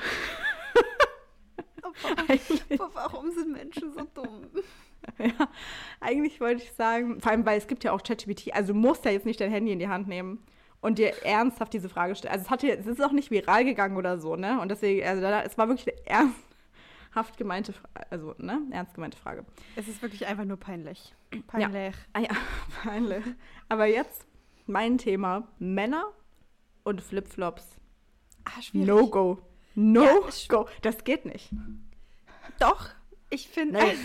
S2: Aber warum sind Menschen so dumm?
S1: Ja, eigentlich wollte ich sagen, vor allem, weil es gibt ja auch ChatGPT, also du musst ja jetzt nicht dein Handy in die Hand nehmen und dir ernsthaft diese Frage stellen. Also es ist auch nicht viral gegangen oder so, ne? Und deswegen, also es war wirklich eine ernst gemeinte Frage.
S2: Es ist wirklich einfach nur peinlich. Peinlich.
S1: Ja, peinlich. Aber jetzt mein Thema, Männer und Flipflops.
S2: Schwierig.
S1: No-go. No-go. Das geht nicht.
S2: Doch, ich finde...
S1: Nee.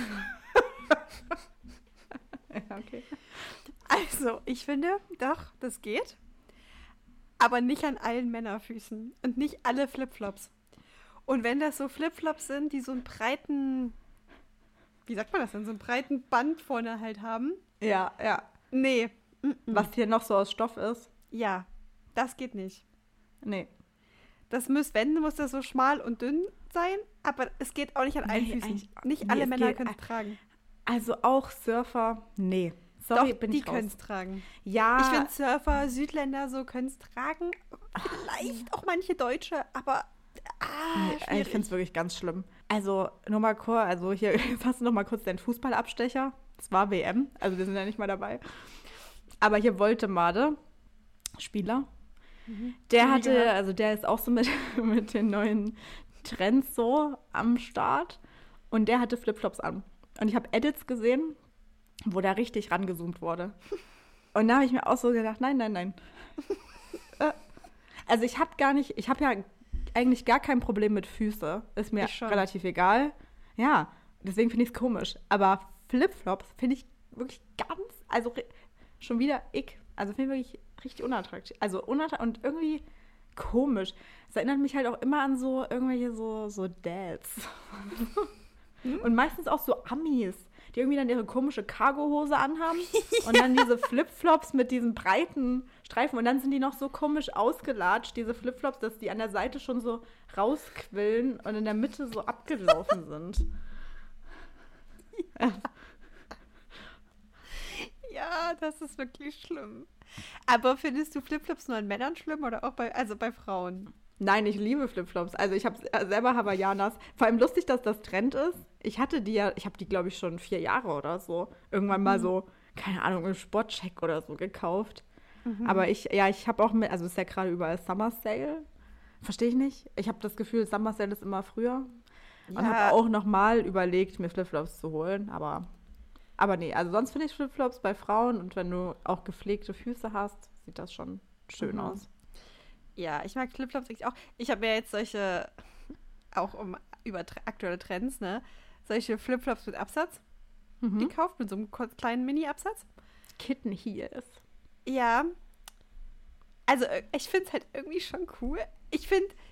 S1: Ja, okay.
S2: Also, ich finde, doch, das geht. Aber nicht an allen Männerfüßen. Und nicht alle Flipflops. Und wenn das so Flipflops sind, die so einen breiten, wie sagt man das denn, so einen breiten Band vorne halt haben.
S1: Ja.
S2: Nee.
S1: Was hier noch so aus Stoff ist.
S2: Ja, das geht nicht.
S1: Nee.
S2: Wenn, muss das so schmal und dünn sein, aber es geht auch nicht an allen Füßen. Nicht alle Männer können es tragen.
S1: Also auch Surfer, nee. Sorry,
S2: Doch,
S1: bin
S2: die
S1: ich raus.
S2: können es tragen.
S1: Ja.
S2: Ich finde Surfer, Südländer so können es tragen. Vielleicht auch manche Deutsche, aber
S1: ich finde es wirklich ganz schlimm. Also nur mal kurz, also hier jetzt hast du noch mal kurz deinen Fußballabstecher. Es war WM, also wir sind ja nicht mal dabei. Aber hier Woltemade, Spieler, der ist auch so mit den neuen Trends so am Start und der hatte Flipflops an. Und ich habe Edits gesehen, wo da richtig rangezoomt wurde. Und da habe ich mir auch so gedacht, nein. Also ich habe ja eigentlich gar kein Problem mit Füße. Ist mir relativ egal. Ja, deswegen finde ich es komisch. Aber Flipflops finde ich wirklich schon wieder Also finde ich wirklich richtig unattraktiv. Also und irgendwie komisch. Es erinnert mich halt auch immer an so irgendwelche so Dads. Und meistens auch so Amis, die irgendwie dann ihre komische Cargohose anhaben und dann diese Flipflops mit diesen breiten Streifen und dann sind die noch so komisch ausgelatscht, diese Flipflops, dass die an der Seite schon so rausquillen und in der Mitte so abgelaufen sind.
S2: Ja, Ah, das ist wirklich schlimm. Aber findest du Flipflops nur an Männern schlimm oder auch bei Frauen?
S1: Nein, ich liebe Flipflops. Also ich habe selber Hawaiianas. Vor allem lustig, dass das Trend ist. Ich habe die, glaube ich, schon 4 Jahre oder so. Irgendwann mal so, keine Ahnung, im Sportcheck oder so gekauft. Aber ich habe auch also es ist ja gerade überall Summer Sale. Verstehe ich nicht. Ich habe das Gefühl, Summer Sale ist immer früher. Und habe auch nochmal überlegt, mir Flipflops zu holen. Aber nee, also sonst finde ich Flipflops bei Frauen. Und wenn du auch gepflegte Füße hast, sieht das schon schön aus.
S2: Ja, ich mag Flipflops eigentlich auch. Ich habe ja jetzt solche, auch über aktuelle Trends, ne? Solche Flipflops mit Absatz gekauft, mit so einem kleinen Mini-Absatz.
S1: Kitten Heels.
S2: Ja. Also ich finde es halt irgendwie schon cool. Ich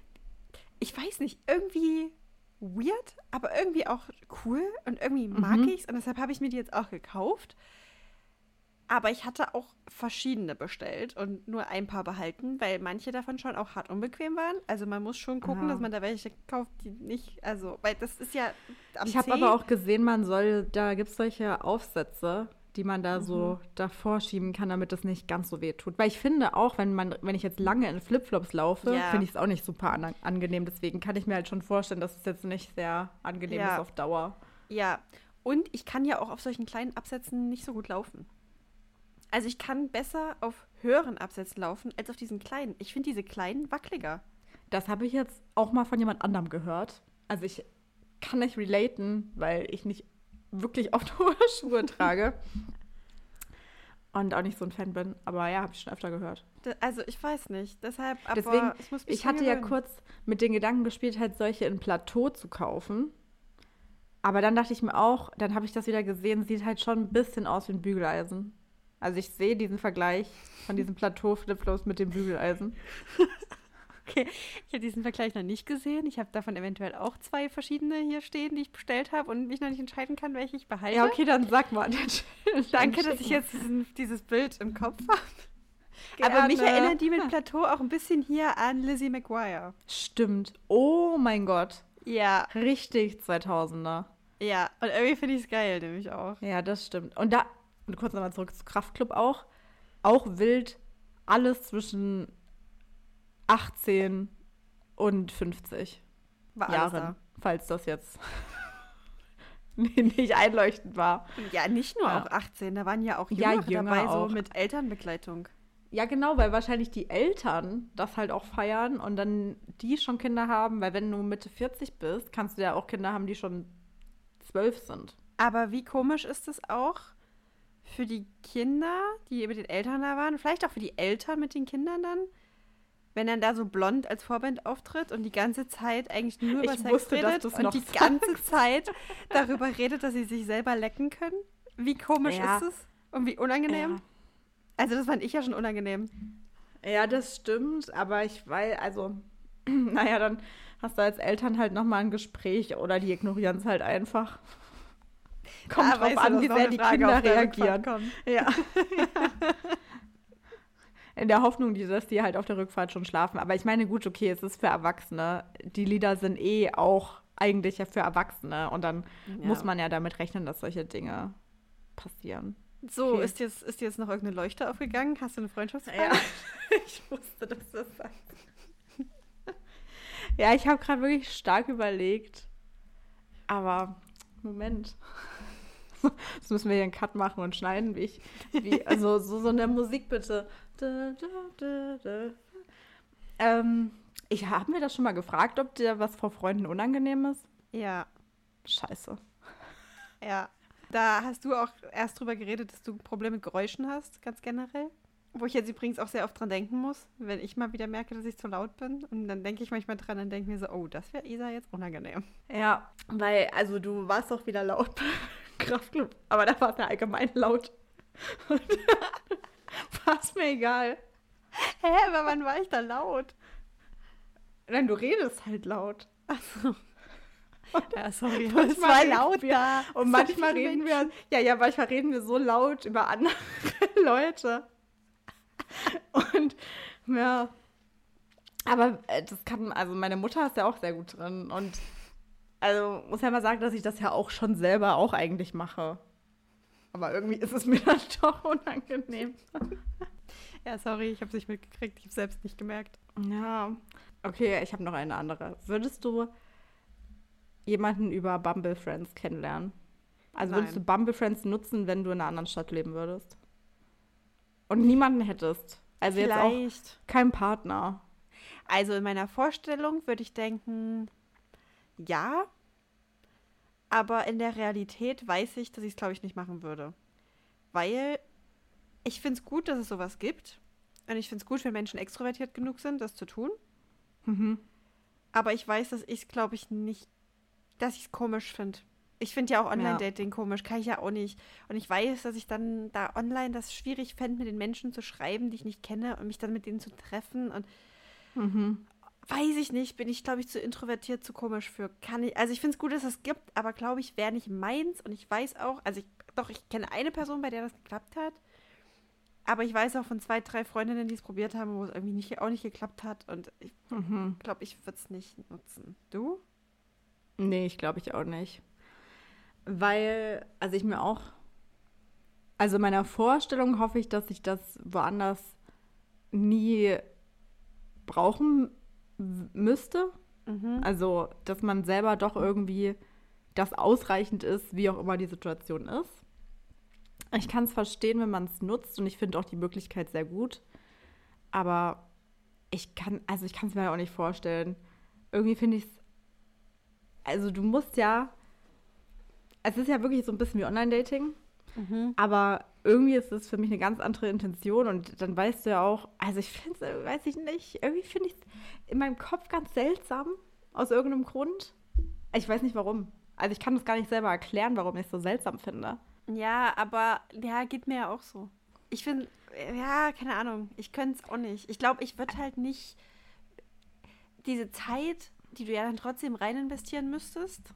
S2: weiß nicht, irgendwie weird, aber irgendwie auch cool und irgendwie mag ich's und deshalb habe ich mir die jetzt auch gekauft. Aber ich hatte auch verschiedene bestellt und nur ein paar behalten, weil manche davon schon auch hart unbequem waren. Also man muss schon gucken, dass man da welche kauft, die nicht, also, weil das ist ja am
S1: Ich habe aber auch gesehen, da gibt es solche Aufsätze, die man da so davor schieben kann, damit das nicht ganz so weh tut. Weil ich finde auch, wenn ich jetzt lange in Flipflops laufe, finde ich es auch nicht super angenehm. Deswegen kann ich mir halt schon vorstellen, dass es jetzt nicht sehr angenehm ist auf Dauer.
S2: Ja, und ich kann ja auch auf solchen kleinen Absätzen nicht so gut laufen. Also ich kann besser auf höheren Absätzen laufen, als auf diesen kleinen. Ich finde diese kleinen wackeliger.
S1: Das habe ich jetzt auch mal von jemand anderem gehört. Also ich kann nicht relaten, weil ich nicht wirklich oft hohe Schuhe trage. Und auch nicht so ein Fan bin. Aber ja, habe ich schon öfter gehört.
S2: Also ich weiß nicht. Deshalb, aber
S1: deswegen,
S2: ich
S1: hatte ja kurz mit den Gedanken gespielt, halt solche in Plateau zu kaufen. Aber dann dachte ich mir auch, dann habe ich das wieder gesehen, sieht halt schon ein bisschen aus wie ein Bügeleisen. Also ich sehe diesen Vergleich von diesem Plateau-Flipflops mit dem Bügeleisen.
S2: Okay, ich habe diesen Vergleich noch nicht gesehen. Ich habe davon eventuell auch 2 verschiedene hier stehen, die ich bestellt habe und mich noch nicht entscheiden kann, welche ich behalte.
S1: Ja, okay, dann sag mal.
S2: Danke, dass ich jetzt dieses Bild im Kopf habe. Aber mich erinnern die mit Plateau auch ein bisschen hier an Lizzie McGuire.
S1: Stimmt. Oh mein Gott.
S2: Ja.
S1: Richtig 2000er.
S2: Ja, und irgendwie finde ich es geil, nämlich auch.
S1: Ja, das stimmt. Und kurz nochmal zurück zu Kraftklub auch. Auch wild, alles zwischen 18 und 50 Jahren, falls das jetzt nicht einleuchtend war.
S2: Ja, nicht nur auch 18, da waren ja auch Jüngere dabei,
S1: auch.
S2: So mit Elternbegleitung.
S1: Ja, genau, weil wahrscheinlich die Eltern das halt auch feiern und dann die schon Kinder haben, weil wenn du Mitte 40 bist, kannst du ja auch Kinder haben, die schon 12 sind.
S2: Aber wie komisch ist es auch für die Kinder, die mit den Eltern da waren, vielleicht auch für die Eltern mit den Kindern dann, wenn er da so blond als Vorband auftritt und die ganze Zeit eigentlich nur über Sex redet und die ganze Zeit darüber redet, dass sie sich selber lecken können. Wie komisch ist es? Und wie unangenehm? Ja. Also das fand ich ja schon unangenehm.
S1: Ja, das stimmt, aber naja, dann hast du als Eltern halt nochmal ein Gespräch oder die ignorieren es halt einfach. Kommt drauf an, wie sehr die Kinder reagieren. Ja. In der Hoffnung, dass die halt auf der Rückfahrt schon schlafen. Aber ich meine, gut, okay, es ist für Erwachsene. Die Lieder sind auch eigentlich ja für Erwachsene. Und dann muss man ja damit rechnen, dass solche Dinge passieren.
S2: So, okay. Ist jetzt noch irgendeine Leuchte aufgegangen? Hast du eine Freundschaftsfrage?
S1: Ja, ich wusste, dass das sagt. Ja, ich habe gerade wirklich stark überlegt. Aber, Moment. Das müssen wir hier einen Cut machen und schneiden, also so eine Musik bitte. Haben wir das schon mal gefragt, ob dir was vor Freunden unangenehm ist?
S2: Ja.
S1: Scheiße.
S2: Ja. Da hast du auch erst drüber geredet, dass du Probleme mit Geräuschen hast, ganz generell. Wo ich jetzt übrigens auch sehr oft dran denken muss, wenn ich mal wieder merke, dass ich zu laut bin. Und dann denke ich manchmal dran und denke mir so, oh, das wäre Isa jetzt unangenehm.
S1: Ja, weil, also du warst doch wieder laut beim Kraftklub, aber da war es ja allgemein laut. War es mir egal.
S2: Hä, aber wann war ich da laut?
S1: Nein, du redest halt laut.
S2: Ach so. Ja, sorry,
S1: es war laut da. Und manchmal reden wir, manchmal reden wir so laut über andere Leute. Und ja, aber also meine Mutter ist ja auch sehr gut drin. Und also muss ja mal sagen, dass ich das ja auch schon selber auch eigentlich mache. Aber irgendwie ist es mir dann doch unangenehm.
S2: Ja, sorry, ich habe es nicht mitgekriegt. Ich habe es selbst nicht gemerkt.
S1: Ja, okay, ich habe noch eine andere. Würdest du jemanden über Bumble Friends kennenlernen? Also würdest du
S2: Nein.
S1: Bumble Friends nutzen, wenn du in einer anderen Stadt leben würdest? Und niemanden hättest? Also jetzt auch
S2: Vielleicht.
S1: keinen Partner?
S2: Also in meiner Vorstellung würde ich denken, ja. Aber in der Realität weiß ich, dass ich es, glaube ich, nicht machen würde. Weil ich finde es gut, dass es sowas gibt. Und ich finde es gut, wenn Menschen extrovertiert genug sind, das zu tun.
S1: Mhm.
S2: Aber ich weiß, dass ich es, glaube ich, nicht, dass ich es komisch finde. Ich finde ja auch Online-Dating komisch, kann ich ja auch nicht. Und ich weiß, dass ich dann da online das schwierig fände, mit den Menschen zu schreiben, die ich nicht kenne und mich dann mit denen zu treffen. Und
S1: Mhm.
S2: weiß ich nicht, bin ich, glaube ich, zu introvertiert, zu komisch für. Also ich finde es gut, dass es gibt, aber glaube ich, wäre nicht meins. Und ich weiß auch, ich kenne eine Person, bei der das geklappt hat. Aber ich weiß auch von 2, 3 Freundinnen, die es probiert haben, wo es irgendwie auch nicht geklappt hat. Und ich
S1: Mhm.
S2: glaube, ich würde es nicht nutzen. Du?
S1: Nee, ich glaube ich auch nicht. Weil, also ich mir auch, also in meiner Vorstellung hoffe ich, dass ich das woanders nie brauchen müsste.
S2: Mhm.
S1: Also, dass man selber doch irgendwie das ausreichend ist, wie auch immer die Situation ist. Ich kann es verstehen, wenn man es nutzt und ich finde auch die Möglichkeit sehr gut. Aber ich kann es mir auch nicht vorstellen. Irgendwie finde ich es, also du musst ja, es ist ja wirklich so ein bisschen wie Online-Dating,
S2: Mhm.
S1: aber irgendwie ist es für mich eine ganz andere Intention und dann weißt du ja auch, also ich finde es, weiß ich nicht, irgendwie finde ich es in meinem Kopf ganz seltsam, aus irgendeinem Grund. Ich weiß nicht warum. Also ich kann das gar nicht selber erklären, warum ich es so seltsam finde.
S2: Ja, aber ja, geht mir ja auch so. Ich finde, ja, keine Ahnung, ich könnte es auch nicht. Ich glaube, ich würde halt nicht diese Zeit, die du ja dann trotzdem rein investieren müsstest,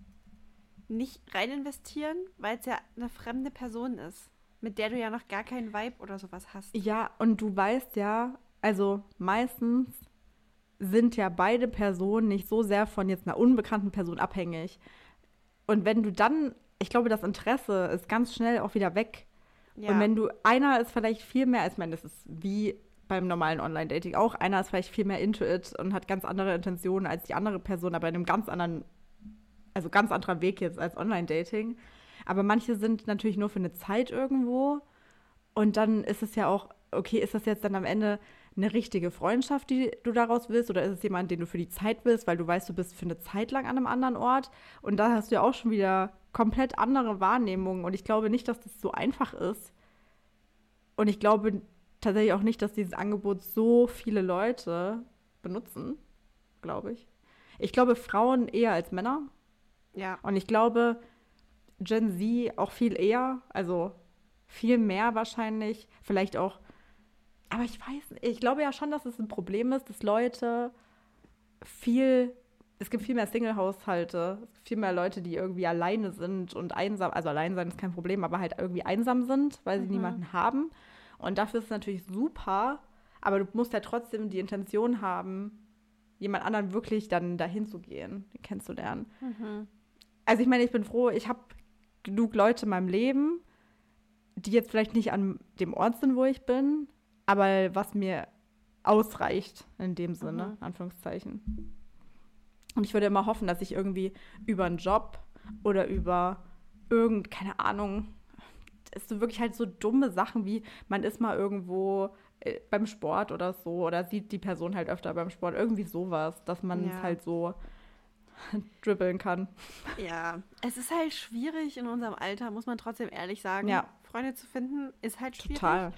S2: nicht rein investieren, weil es ja eine fremde Person ist, mit der du ja noch gar keinen Vibe oder sowas hast.
S1: Ja, und du weißt ja, also meistens sind ja beide Personen nicht so sehr von jetzt einer unbekannten Person abhängig. Und wenn du dann, ich glaube, das Interesse ist ganz schnell auch wieder weg. Und
S2: Ja,
S1: wenn du, einer ist vielleicht viel mehr, ich meine, das ist wie beim normalen Online-Dating auch, einer ist vielleicht viel mehr into it und hat ganz andere Intentionen als die andere Person, aber in einem ganz anderen, also ganz anderer Weg jetzt als Online-Dating. Aber manche sind natürlich nur für eine Zeit irgendwo und dann ist es ja auch, okay, ist das jetzt dann am Ende eine richtige Freundschaft, die du daraus willst, oder ist es jemand, den du für die Zeit willst, weil du weißt, du bist für eine Zeit lang an einem anderen Ort und da hast du ja auch schon wieder komplett andere Wahrnehmungen und ich glaube nicht, dass das so einfach ist und ich glaube tatsächlich auch nicht, dass dieses Angebot so viele Leute benutzen, glaube ich. Ich glaube Frauen eher als Männer
S2: ja.
S1: und ich glaube Gen Z auch viel eher, also viel mehr wahrscheinlich, vielleicht auch, aber ich weiß nicht, ich glaube ja schon, dass es ein Problem ist, dass Leute es gibt viel mehr Single-Haushalte, es gibt viel mehr Leute, die irgendwie alleine sind und einsam, also allein sein ist kein Problem, aber halt irgendwie einsam sind, weil sie niemanden haben. Und dafür ist es natürlich super, aber du musst ja trotzdem die Intention haben, jemand anderen wirklich dann dahin zu gehen, den kennenzulernen.
S2: Mhm.
S1: Also ich meine, ich bin froh, ich habe genug Leute in meinem Leben, die jetzt vielleicht nicht an dem Ort sind, wo ich bin, aber was mir ausreicht in dem Sinne, in Anführungszeichen. Und ich würde immer hoffen, dass ich irgendwie über einen Job oder über keine Ahnung, ist so wirklich halt so dumme Sachen wie, man ist mal irgendwo beim Sport oder so oder sieht die Person halt öfter beim Sport, irgendwie sowas, dass man es
S2: Ja.
S1: halt so dribbeln kann.
S2: Ja, es ist halt schwierig in unserem Alter, muss man trotzdem ehrlich sagen.
S1: Ja.
S2: Freunde zu finden, ist halt schwierig.
S1: Total.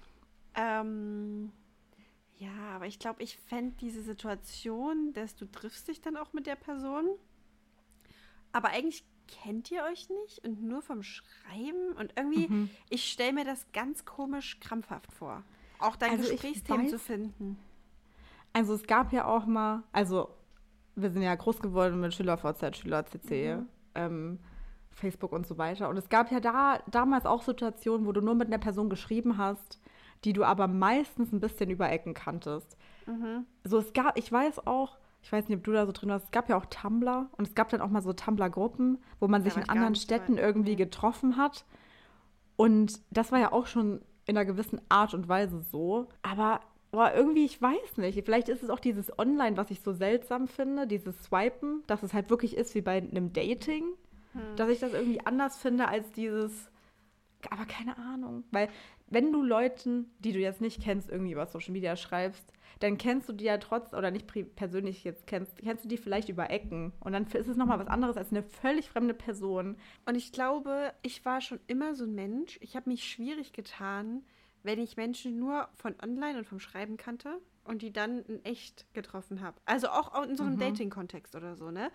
S2: Ja, aber ich glaube, ich fände diese Situation, dass du triffst dich dann auch mit der Person, aber eigentlich kennt ihr euch nicht und nur vom Schreiben und irgendwie, ich stelle mir das ganz komisch krampfhaft vor. Auch dann
S1: Also ich
S2: Gesprächsthemen
S1: weiß-
S2: zu finden.
S1: Also es gab ja auch mal, also wir sind ja groß geworden mit SchülerVZ, SchülerCC, Facebook und so weiter. Und es gab ja damals auch Situationen, wo du nur mit einer Person geschrieben hast, die du aber meistens ein bisschen über Ecken kanntest. So, ich weiß nicht, ob du da so drin warst, es gab ja auch Tumblr und es gab dann auch mal so Tumblr-Gruppen, wo man sich
S2: war
S1: in
S2: ich gar
S1: anderen
S2: nicht
S1: Städten
S2: dabei.
S1: irgendwie getroffen hat. Und das war ja auch schon in einer gewissen Art und Weise so. Aber boah, irgendwie, ich weiß nicht. Vielleicht ist es auch dieses Online, was ich so seltsam finde, dieses Swipen, dass es halt wirklich ist wie bei einem Dating. Dass ich das irgendwie anders finde als dieses, aber keine Ahnung. Weil wenn du Leuten, die du jetzt nicht kennst, irgendwie über Social Media schreibst, dann kennst du die ja oder nicht persönlich jetzt kennst du die vielleicht über Ecken. Und dann ist es nochmal was anderes als eine völlig fremde Person.
S2: Und ich glaube, ich war schon immer so ein Mensch. Ich habe mich schwierig getan, wenn ich Menschen nur von online und vom Schreiben kannte und die dann in echt getroffen habe. Also auch in so einem Dating-Kontext oder so, ne?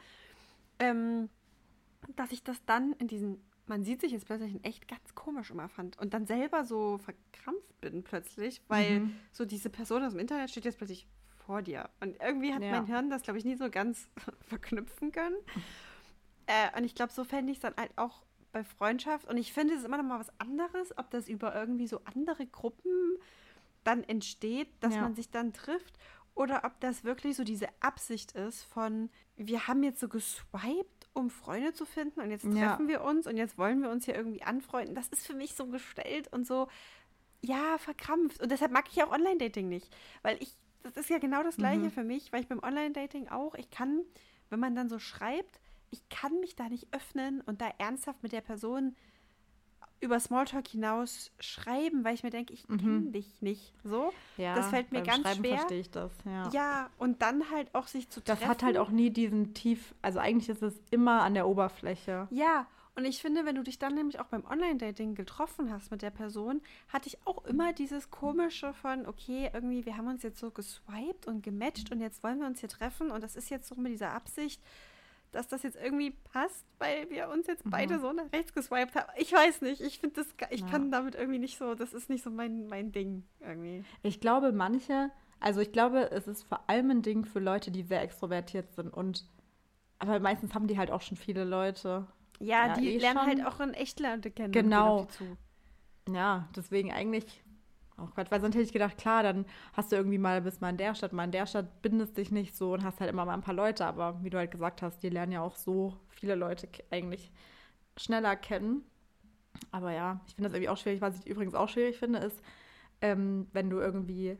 S2: Dass ich das dann in diesen, man sieht sich jetzt plötzlich in echt ganz komisch immer fand und dann selber so verkrampft bin plötzlich, weil so diese Person aus dem Internet steht jetzt plötzlich vor dir. Und irgendwie hat mein Hirn das, glaube ich, nie so ganz verknüpfen können. Und ich glaube, so fände ich es dann halt auch bei Freundschaft. Und ich finde, es ist immer noch mal was anderes, ob das über irgendwie so andere Gruppen dann entsteht, dass man sich dann trifft. Oder ob das wirklich so diese Absicht ist von, wir haben jetzt so geswiped, um Freunde zu finden und jetzt treffen wir uns und jetzt wollen wir uns hier irgendwie anfreunden. Das ist für mich so gestellt und so, ja, verkrampft. Und deshalb mag ich auch Online-Dating nicht. Weil das ist ja genau das Gleiche für mich, weil ich beim Online-Dating auch, ich kann, wenn man dann so schreibt, ich kann mich da nicht öffnen und da ernsthaft mit der Person über Smalltalk hinaus schreiben, weil ich mir denke, ich kenne dich nicht. So, das fällt mir ganz
S1: Schreiben
S2: schwer.
S1: Verstehe ich das, ja.
S2: Ja, und dann halt auch sich zu treffen.
S1: Das hat halt auch nie diesen also eigentlich ist es immer an der Oberfläche.
S2: Ja, und ich finde, wenn du dich dann nämlich auch beim Online-Dating getroffen hast mit der Person, hatte ich auch immer dieses Komische von, okay, irgendwie, wir haben uns jetzt so geswiped und gematcht und jetzt wollen wir uns hier treffen und das ist jetzt so mit dieser Absicht, dass das jetzt irgendwie passt, weil wir uns jetzt beide so nach rechts geswiped haben. Ich weiß nicht, ich finde das, ich kann damit irgendwie nicht so, das ist nicht so mein Ding irgendwie.
S1: Ich glaube, es ist vor allem ein Ding für Leute, die sehr extrovertiert sind aber meistens haben die halt auch schon viele Leute.
S2: Ja, die lernen schon halt auch in echt Leute kennen.
S1: Genau. Ja, deswegen eigentlich auch Quatsch, weil sonst hätte ich gedacht, klar, dann bist mal in der Stadt, bindest dich nicht so und hast halt immer mal ein paar Leute, aber wie du halt gesagt hast, die lernen ja auch so viele Leute eigentlich schneller kennen. Aber ja, ich finde das irgendwie auch schwierig. Was ich übrigens auch schwierig finde, ist, wenn du irgendwie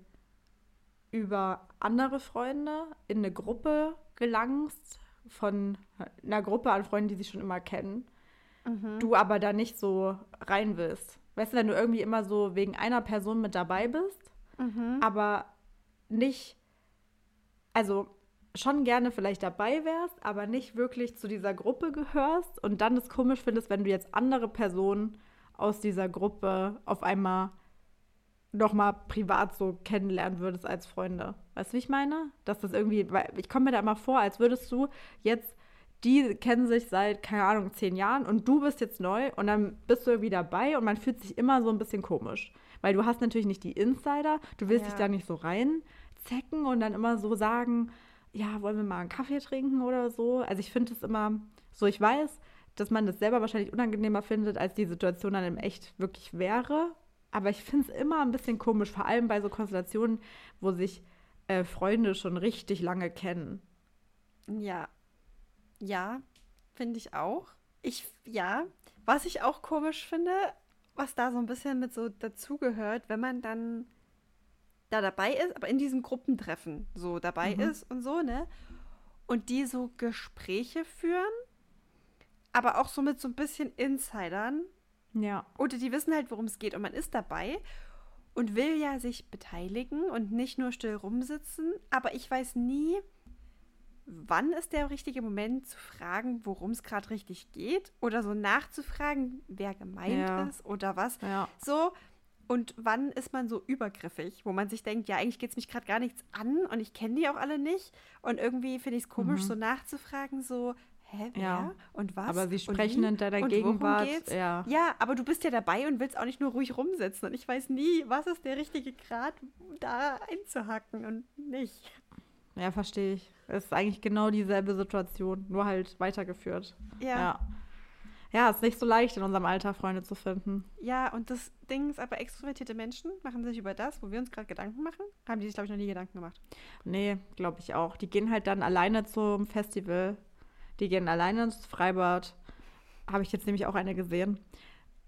S1: über andere Freunde in eine Gruppe gelangst, von einer Gruppe an Freunden, die sich schon immer kennen, du aber da nicht so rein willst. Weißt du, wenn du irgendwie immer so wegen einer Person mit dabei bist, aber nicht, also schon gerne vielleicht dabei wärst, aber nicht wirklich zu dieser Gruppe gehörst und dann es komisch findest, wenn du jetzt andere Personen aus dieser Gruppe auf einmal nochmal privat so kennenlernen würdest als Freunde. Weißt du, wie ich meine? Dass das irgendwie, weil ich komme mir da immer vor, als würdest du jetzt, die kennen sich seit, keine Ahnung, 10 Jahren und du bist jetzt neu und dann bist du irgendwie dabei und man fühlt sich immer so ein bisschen komisch. Weil du hast natürlich nicht die Insider, du willst dich da nicht so reinzecken und dann immer so sagen, ja, wollen wir mal einen Kaffee trinken oder so. Also ich finde es immer so, ich weiß, dass man das selber wahrscheinlich unangenehmer findet, als die Situation dann im Echt wirklich wäre. Aber ich finde es immer ein bisschen komisch, vor allem bei so Konstellationen, wo sich Freunde schon richtig lange kennen.
S2: Ja. Ja, finde ich auch. Was ich auch komisch finde, was da so ein bisschen mit so dazugehört, wenn man dann da dabei ist, aber in diesem Gruppentreffen so dabei ist und so, ne? Und die so Gespräche führen, aber auch so mit so ein bisschen Insidern.
S1: Ja.
S2: Oder die wissen halt, worum es geht und man ist dabei und will ja sich beteiligen und nicht nur still rumsitzen, aber ich weiß nie, wann ist der richtige Moment zu fragen, worum es gerade richtig geht oder so nachzufragen, wer gemeint ist oder was.
S1: Ja.
S2: So, und wann ist man so übergriffig, wo man sich denkt, ja, eigentlich geht es mich gerade gar nichts an und ich kenne die auch alle nicht und irgendwie finde ich es komisch, so nachzufragen, so, hä, wer und was?
S1: Aber sie sprechen in deiner
S2: und
S1: Gegenwart.
S2: Worum geht's?
S1: Ja,
S2: aber du bist ja dabei und willst auch nicht nur ruhig rumsitzen und ich weiß nie, was ist der richtige Grad, da einzuhacken und nicht.
S1: Ja, verstehe ich. Es ist eigentlich genau dieselbe Situation, nur halt weitergeführt.
S2: Ja.
S1: Ja, ist nicht so leicht in unserem Alter, Freunde zu finden.
S2: Ja, und das Ding ist aber, extrovertierte Menschen machen sich über das, wo wir uns gerade Gedanken machen, haben die sich, glaube ich, noch nie Gedanken gemacht.
S1: Nee, glaube ich auch. Die gehen halt dann alleine zum Festival. Die gehen alleine ins Freibad. Habe ich jetzt nämlich auch eine gesehen.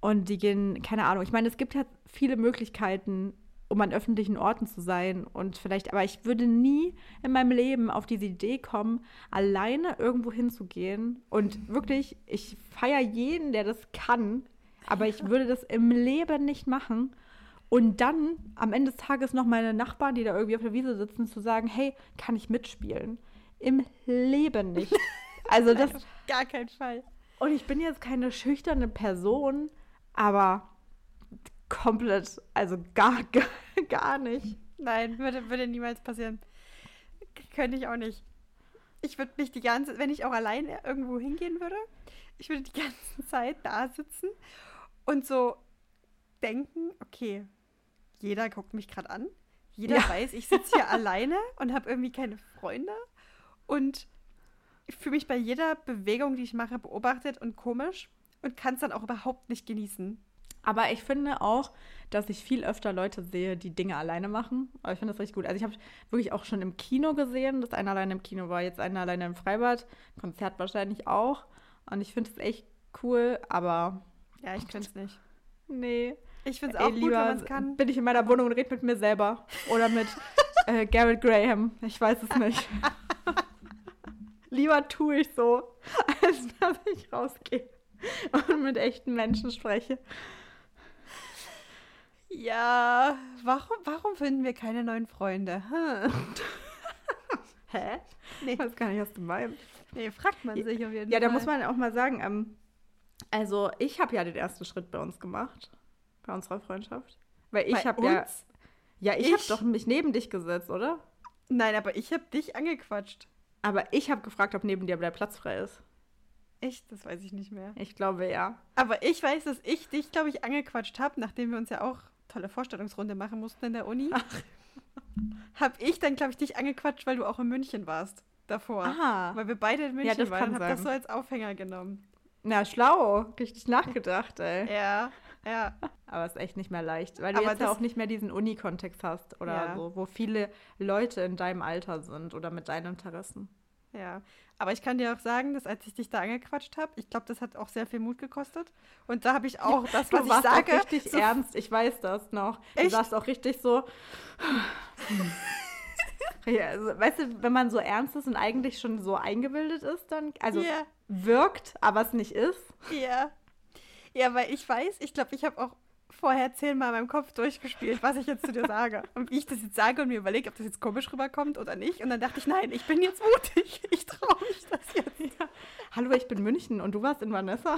S1: Und die gehen, keine Ahnung, ich meine, es gibt ja viele Möglichkeiten, um an öffentlichen Orten zu sein und vielleicht, aber ich würde nie in meinem Leben auf diese Idee kommen, alleine irgendwo hinzugehen und wirklich, ich feiere jeden, der das kann, aber ich würde das im Leben nicht machen und dann am Ende des Tages noch meine Nachbarn, die da irgendwie auf der Wiese sitzen, zu sagen, hey, kann ich mitspielen? Im Leben nicht. Also das,
S2: Nein, auf gar keinen Fall.
S1: und ich bin jetzt keine schüchterne Person, aber komplett, also gar nicht.
S2: Nein, würde niemals passieren. Könnte ich auch nicht. Ich würde nicht wenn ich auch alleine irgendwo hingehen würde, ich würde die ganze Zeit da sitzen und so denken, okay, jeder guckt mich gerade an. Jeder weiß, ich sitze hier alleine und habe irgendwie keine Freunde. Und ich fühle mich bei jeder Bewegung, die ich mache, beobachtet und komisch und kann es dann auch überhaupt nicht genießen.
S1: Aber ich finde auch, dass ich viel öfter Leute sehe, die Dinge alleine machen. Aber ich finde das richtig gut. Also ich habe wirklich auch schon im Kino gesehen, dass einer alleine im Kino war, jetzt einer alleine im Freibad, Konzert wahrscheinlich auch. Und ich finde es echt cool, aber
S2: Ja, ich könnte es nicht.
S1: nee.
S2: Ich finde es auch gut, wenn man es kann.
S1: Bin ich in meiner Wohnung und rede mit mir selber. Oder mit Garrett Graham. Ich weiß es nicht. Lieber tue ich so, als dass ich rausgehe und mit echten Menschen spreche.
S2: Ja, warum finden wir keine neuen Freunde?
S1: Hä?
S2: Nee.
S1: Ich weiß gar nicht, was du meinst.
S2: Nee, fragt man sich auf jeden Fall.
S1: Ja, da muss man auch mal sagen, also ich habe ja den ersten Schritt bei uns gemacht, bei unserer Freundschaft. Weil ich habe ja, ich habe doch mich neben dich gesetzt, oder?
S2: Nein, aber ich habe dich angequatscht.
S1: Aber ich habe gefragt, ob neben dir der Platz frei ist.
S2: Echt? Das weiß ich nicht mehr.
S1: Ich glaube, ja.
S2: Aber ich weiß, dass ich dich, glaube ich, angequatscht habe, nachdem wir uns ja auch tolle Vorstellungsrunde machen mussten in der Uni. Habe ich dann, glaube ich, dich angequatscht, weil du auch in München warst davor.
S1: Aha.
S2: Weil wir beide in München
S1: das
S2: waren
S1: kann
S2: und habe das
S1: sein.
S2: so als Aufhänger genommen.
S1: Na, schlau. Richtig nachgedacht, ey.
S2: Ja.
S1: Aber ist echt nicht mehr leicht, weil du
S2: Aber
S1: jetzt ja
S2: das-
S1: auch nicht mehr diesen Uni-Kontext hast oder
S2: Ja.
S1: so, wo viele Leute in deinem Alter sind oder mit deinen Interessen.
S2: Ja, aber ich kann dir auch sagen, dass als ich dich da angequatscht habe, ich glaube, das hat auch sehr viel Mut gekostet. Und da habe ich auch das, was
S1: Du
S2: ich
S1: warst
S2: sage,
S1: auch richtig ernst, ich weiß das noch. Du
S2: Echt?
S1: warst auch richtig so. Ja, also, weißt du, wenn man so ernst ist und eigentlich schon so eingebildet ist, dann, also
S2: Ja.
S1: wirkt, aber es nicht ist.
S2: Ja. Ja, weil ich weiß, ich glaube, ich habe auch vorher 10-mal in meinem Kopf durchgespielt, was ich jetzt zu dir sage. Und wie ich das jetzt sage und mir überlege, ob das jetzt komisch rüberkommt oder nicht. Und dann dachte ich, nein, ich bin jetzt mutig. Ich traue mich das jetzt.
S1: Ja. Hallo, ich bin München und du warst in Vanessa.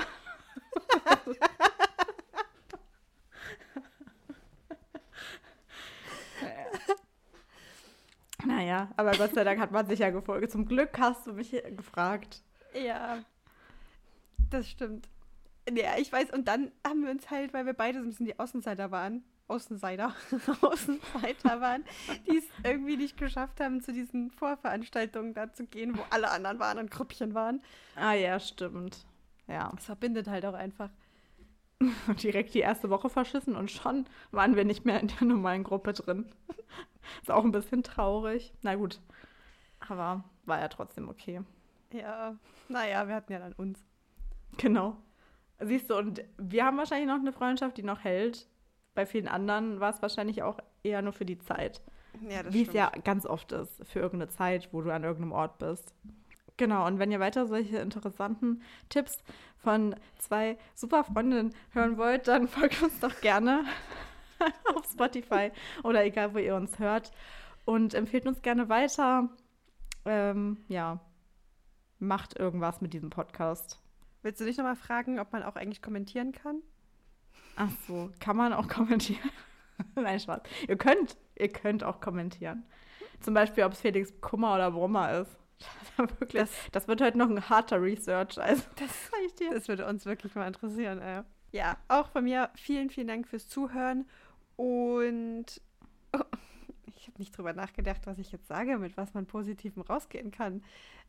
S1: Naja, aber Gott sei Dank hat man sich ja gefolgt. Zum Glück hast du mich gefragt.
S2: Ja, das stimmt. Ja, ich weiß. Und dann haben wir uns halt, weil wir beide so ein bisschen die Außenseiter waren, Außenseiter waren, die es irgendwie nicht geschafft haben, zu diesen Vorveranstaltungen da zu gehen, wo alle anderen waren und Grüppchen waren.
S1: Ah ja, stimmt. Ja.
S2: Das verbindet halt auch einfach.
S1: Und direkt die erste Woche verschissen und schon waren wir nicht mehr in der normalen Gruppe drin. Ist auch ein bisschen traurig. Na gut. Aber war ja trotzdem okay.
S2: Ja, naja, wir hatten ja dann uns.
S1: Genau. Siehst du, und wir haben wahrscheinlich noch eine Freundschaft, die noch hält. Bei vielen anderen war es wahrscheinlich auch eher nur für die Zeit.
S2: Ja, das
S1: Wie es
S2: stimmt.
S1: ja ganz oft ist, für irgendeine Zeit, wo du an irgendeinem Ort bist. Genau, und wenn ihr weiter solche interessanten Tipps von 2 super Freundinnen hören wollt, dann folgt uns doch gerne auf Spotify oder egal, wo ihr uns hört. Und empfehlt uns gerne weiter. Ja, macht irgendwas mit diesem Podcast.
S2: Willst du nicht nochmal fragen, ob man auch eigentlich kommentieren kann?
S1: Ach so, kann man auch kommentieren? Nein, Spaß. Ihr könnt auch kommentieren. Zum Beispiel, ob es Felix Kummer oder Brummer ist. Wirklich, das wird heute noch ein harter Research. Also, das sag ich dir.
S2: Das würde uns wirklich mal interessieren. Ja, auch von mir vielen, vielen Dank fürs Zuhören. Und ich habe nicht drüber nachgedacht, was ich jetzt sage, mit was man Positivem rausgehen kann.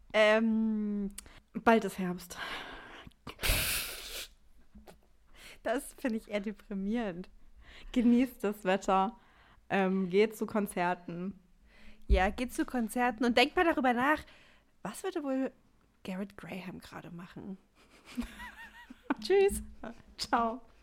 S1: Bald ist Herbst.
S2: Das finde ich eher deprimierend.
S1: Genießt das Wetter. Geht zu Konzerten.
S2: Ja, geht zu Konzerten und denkt mal darüber nach, was würde wohl Garrett Graham gerade machen? Tschüss.
S1: Ciao.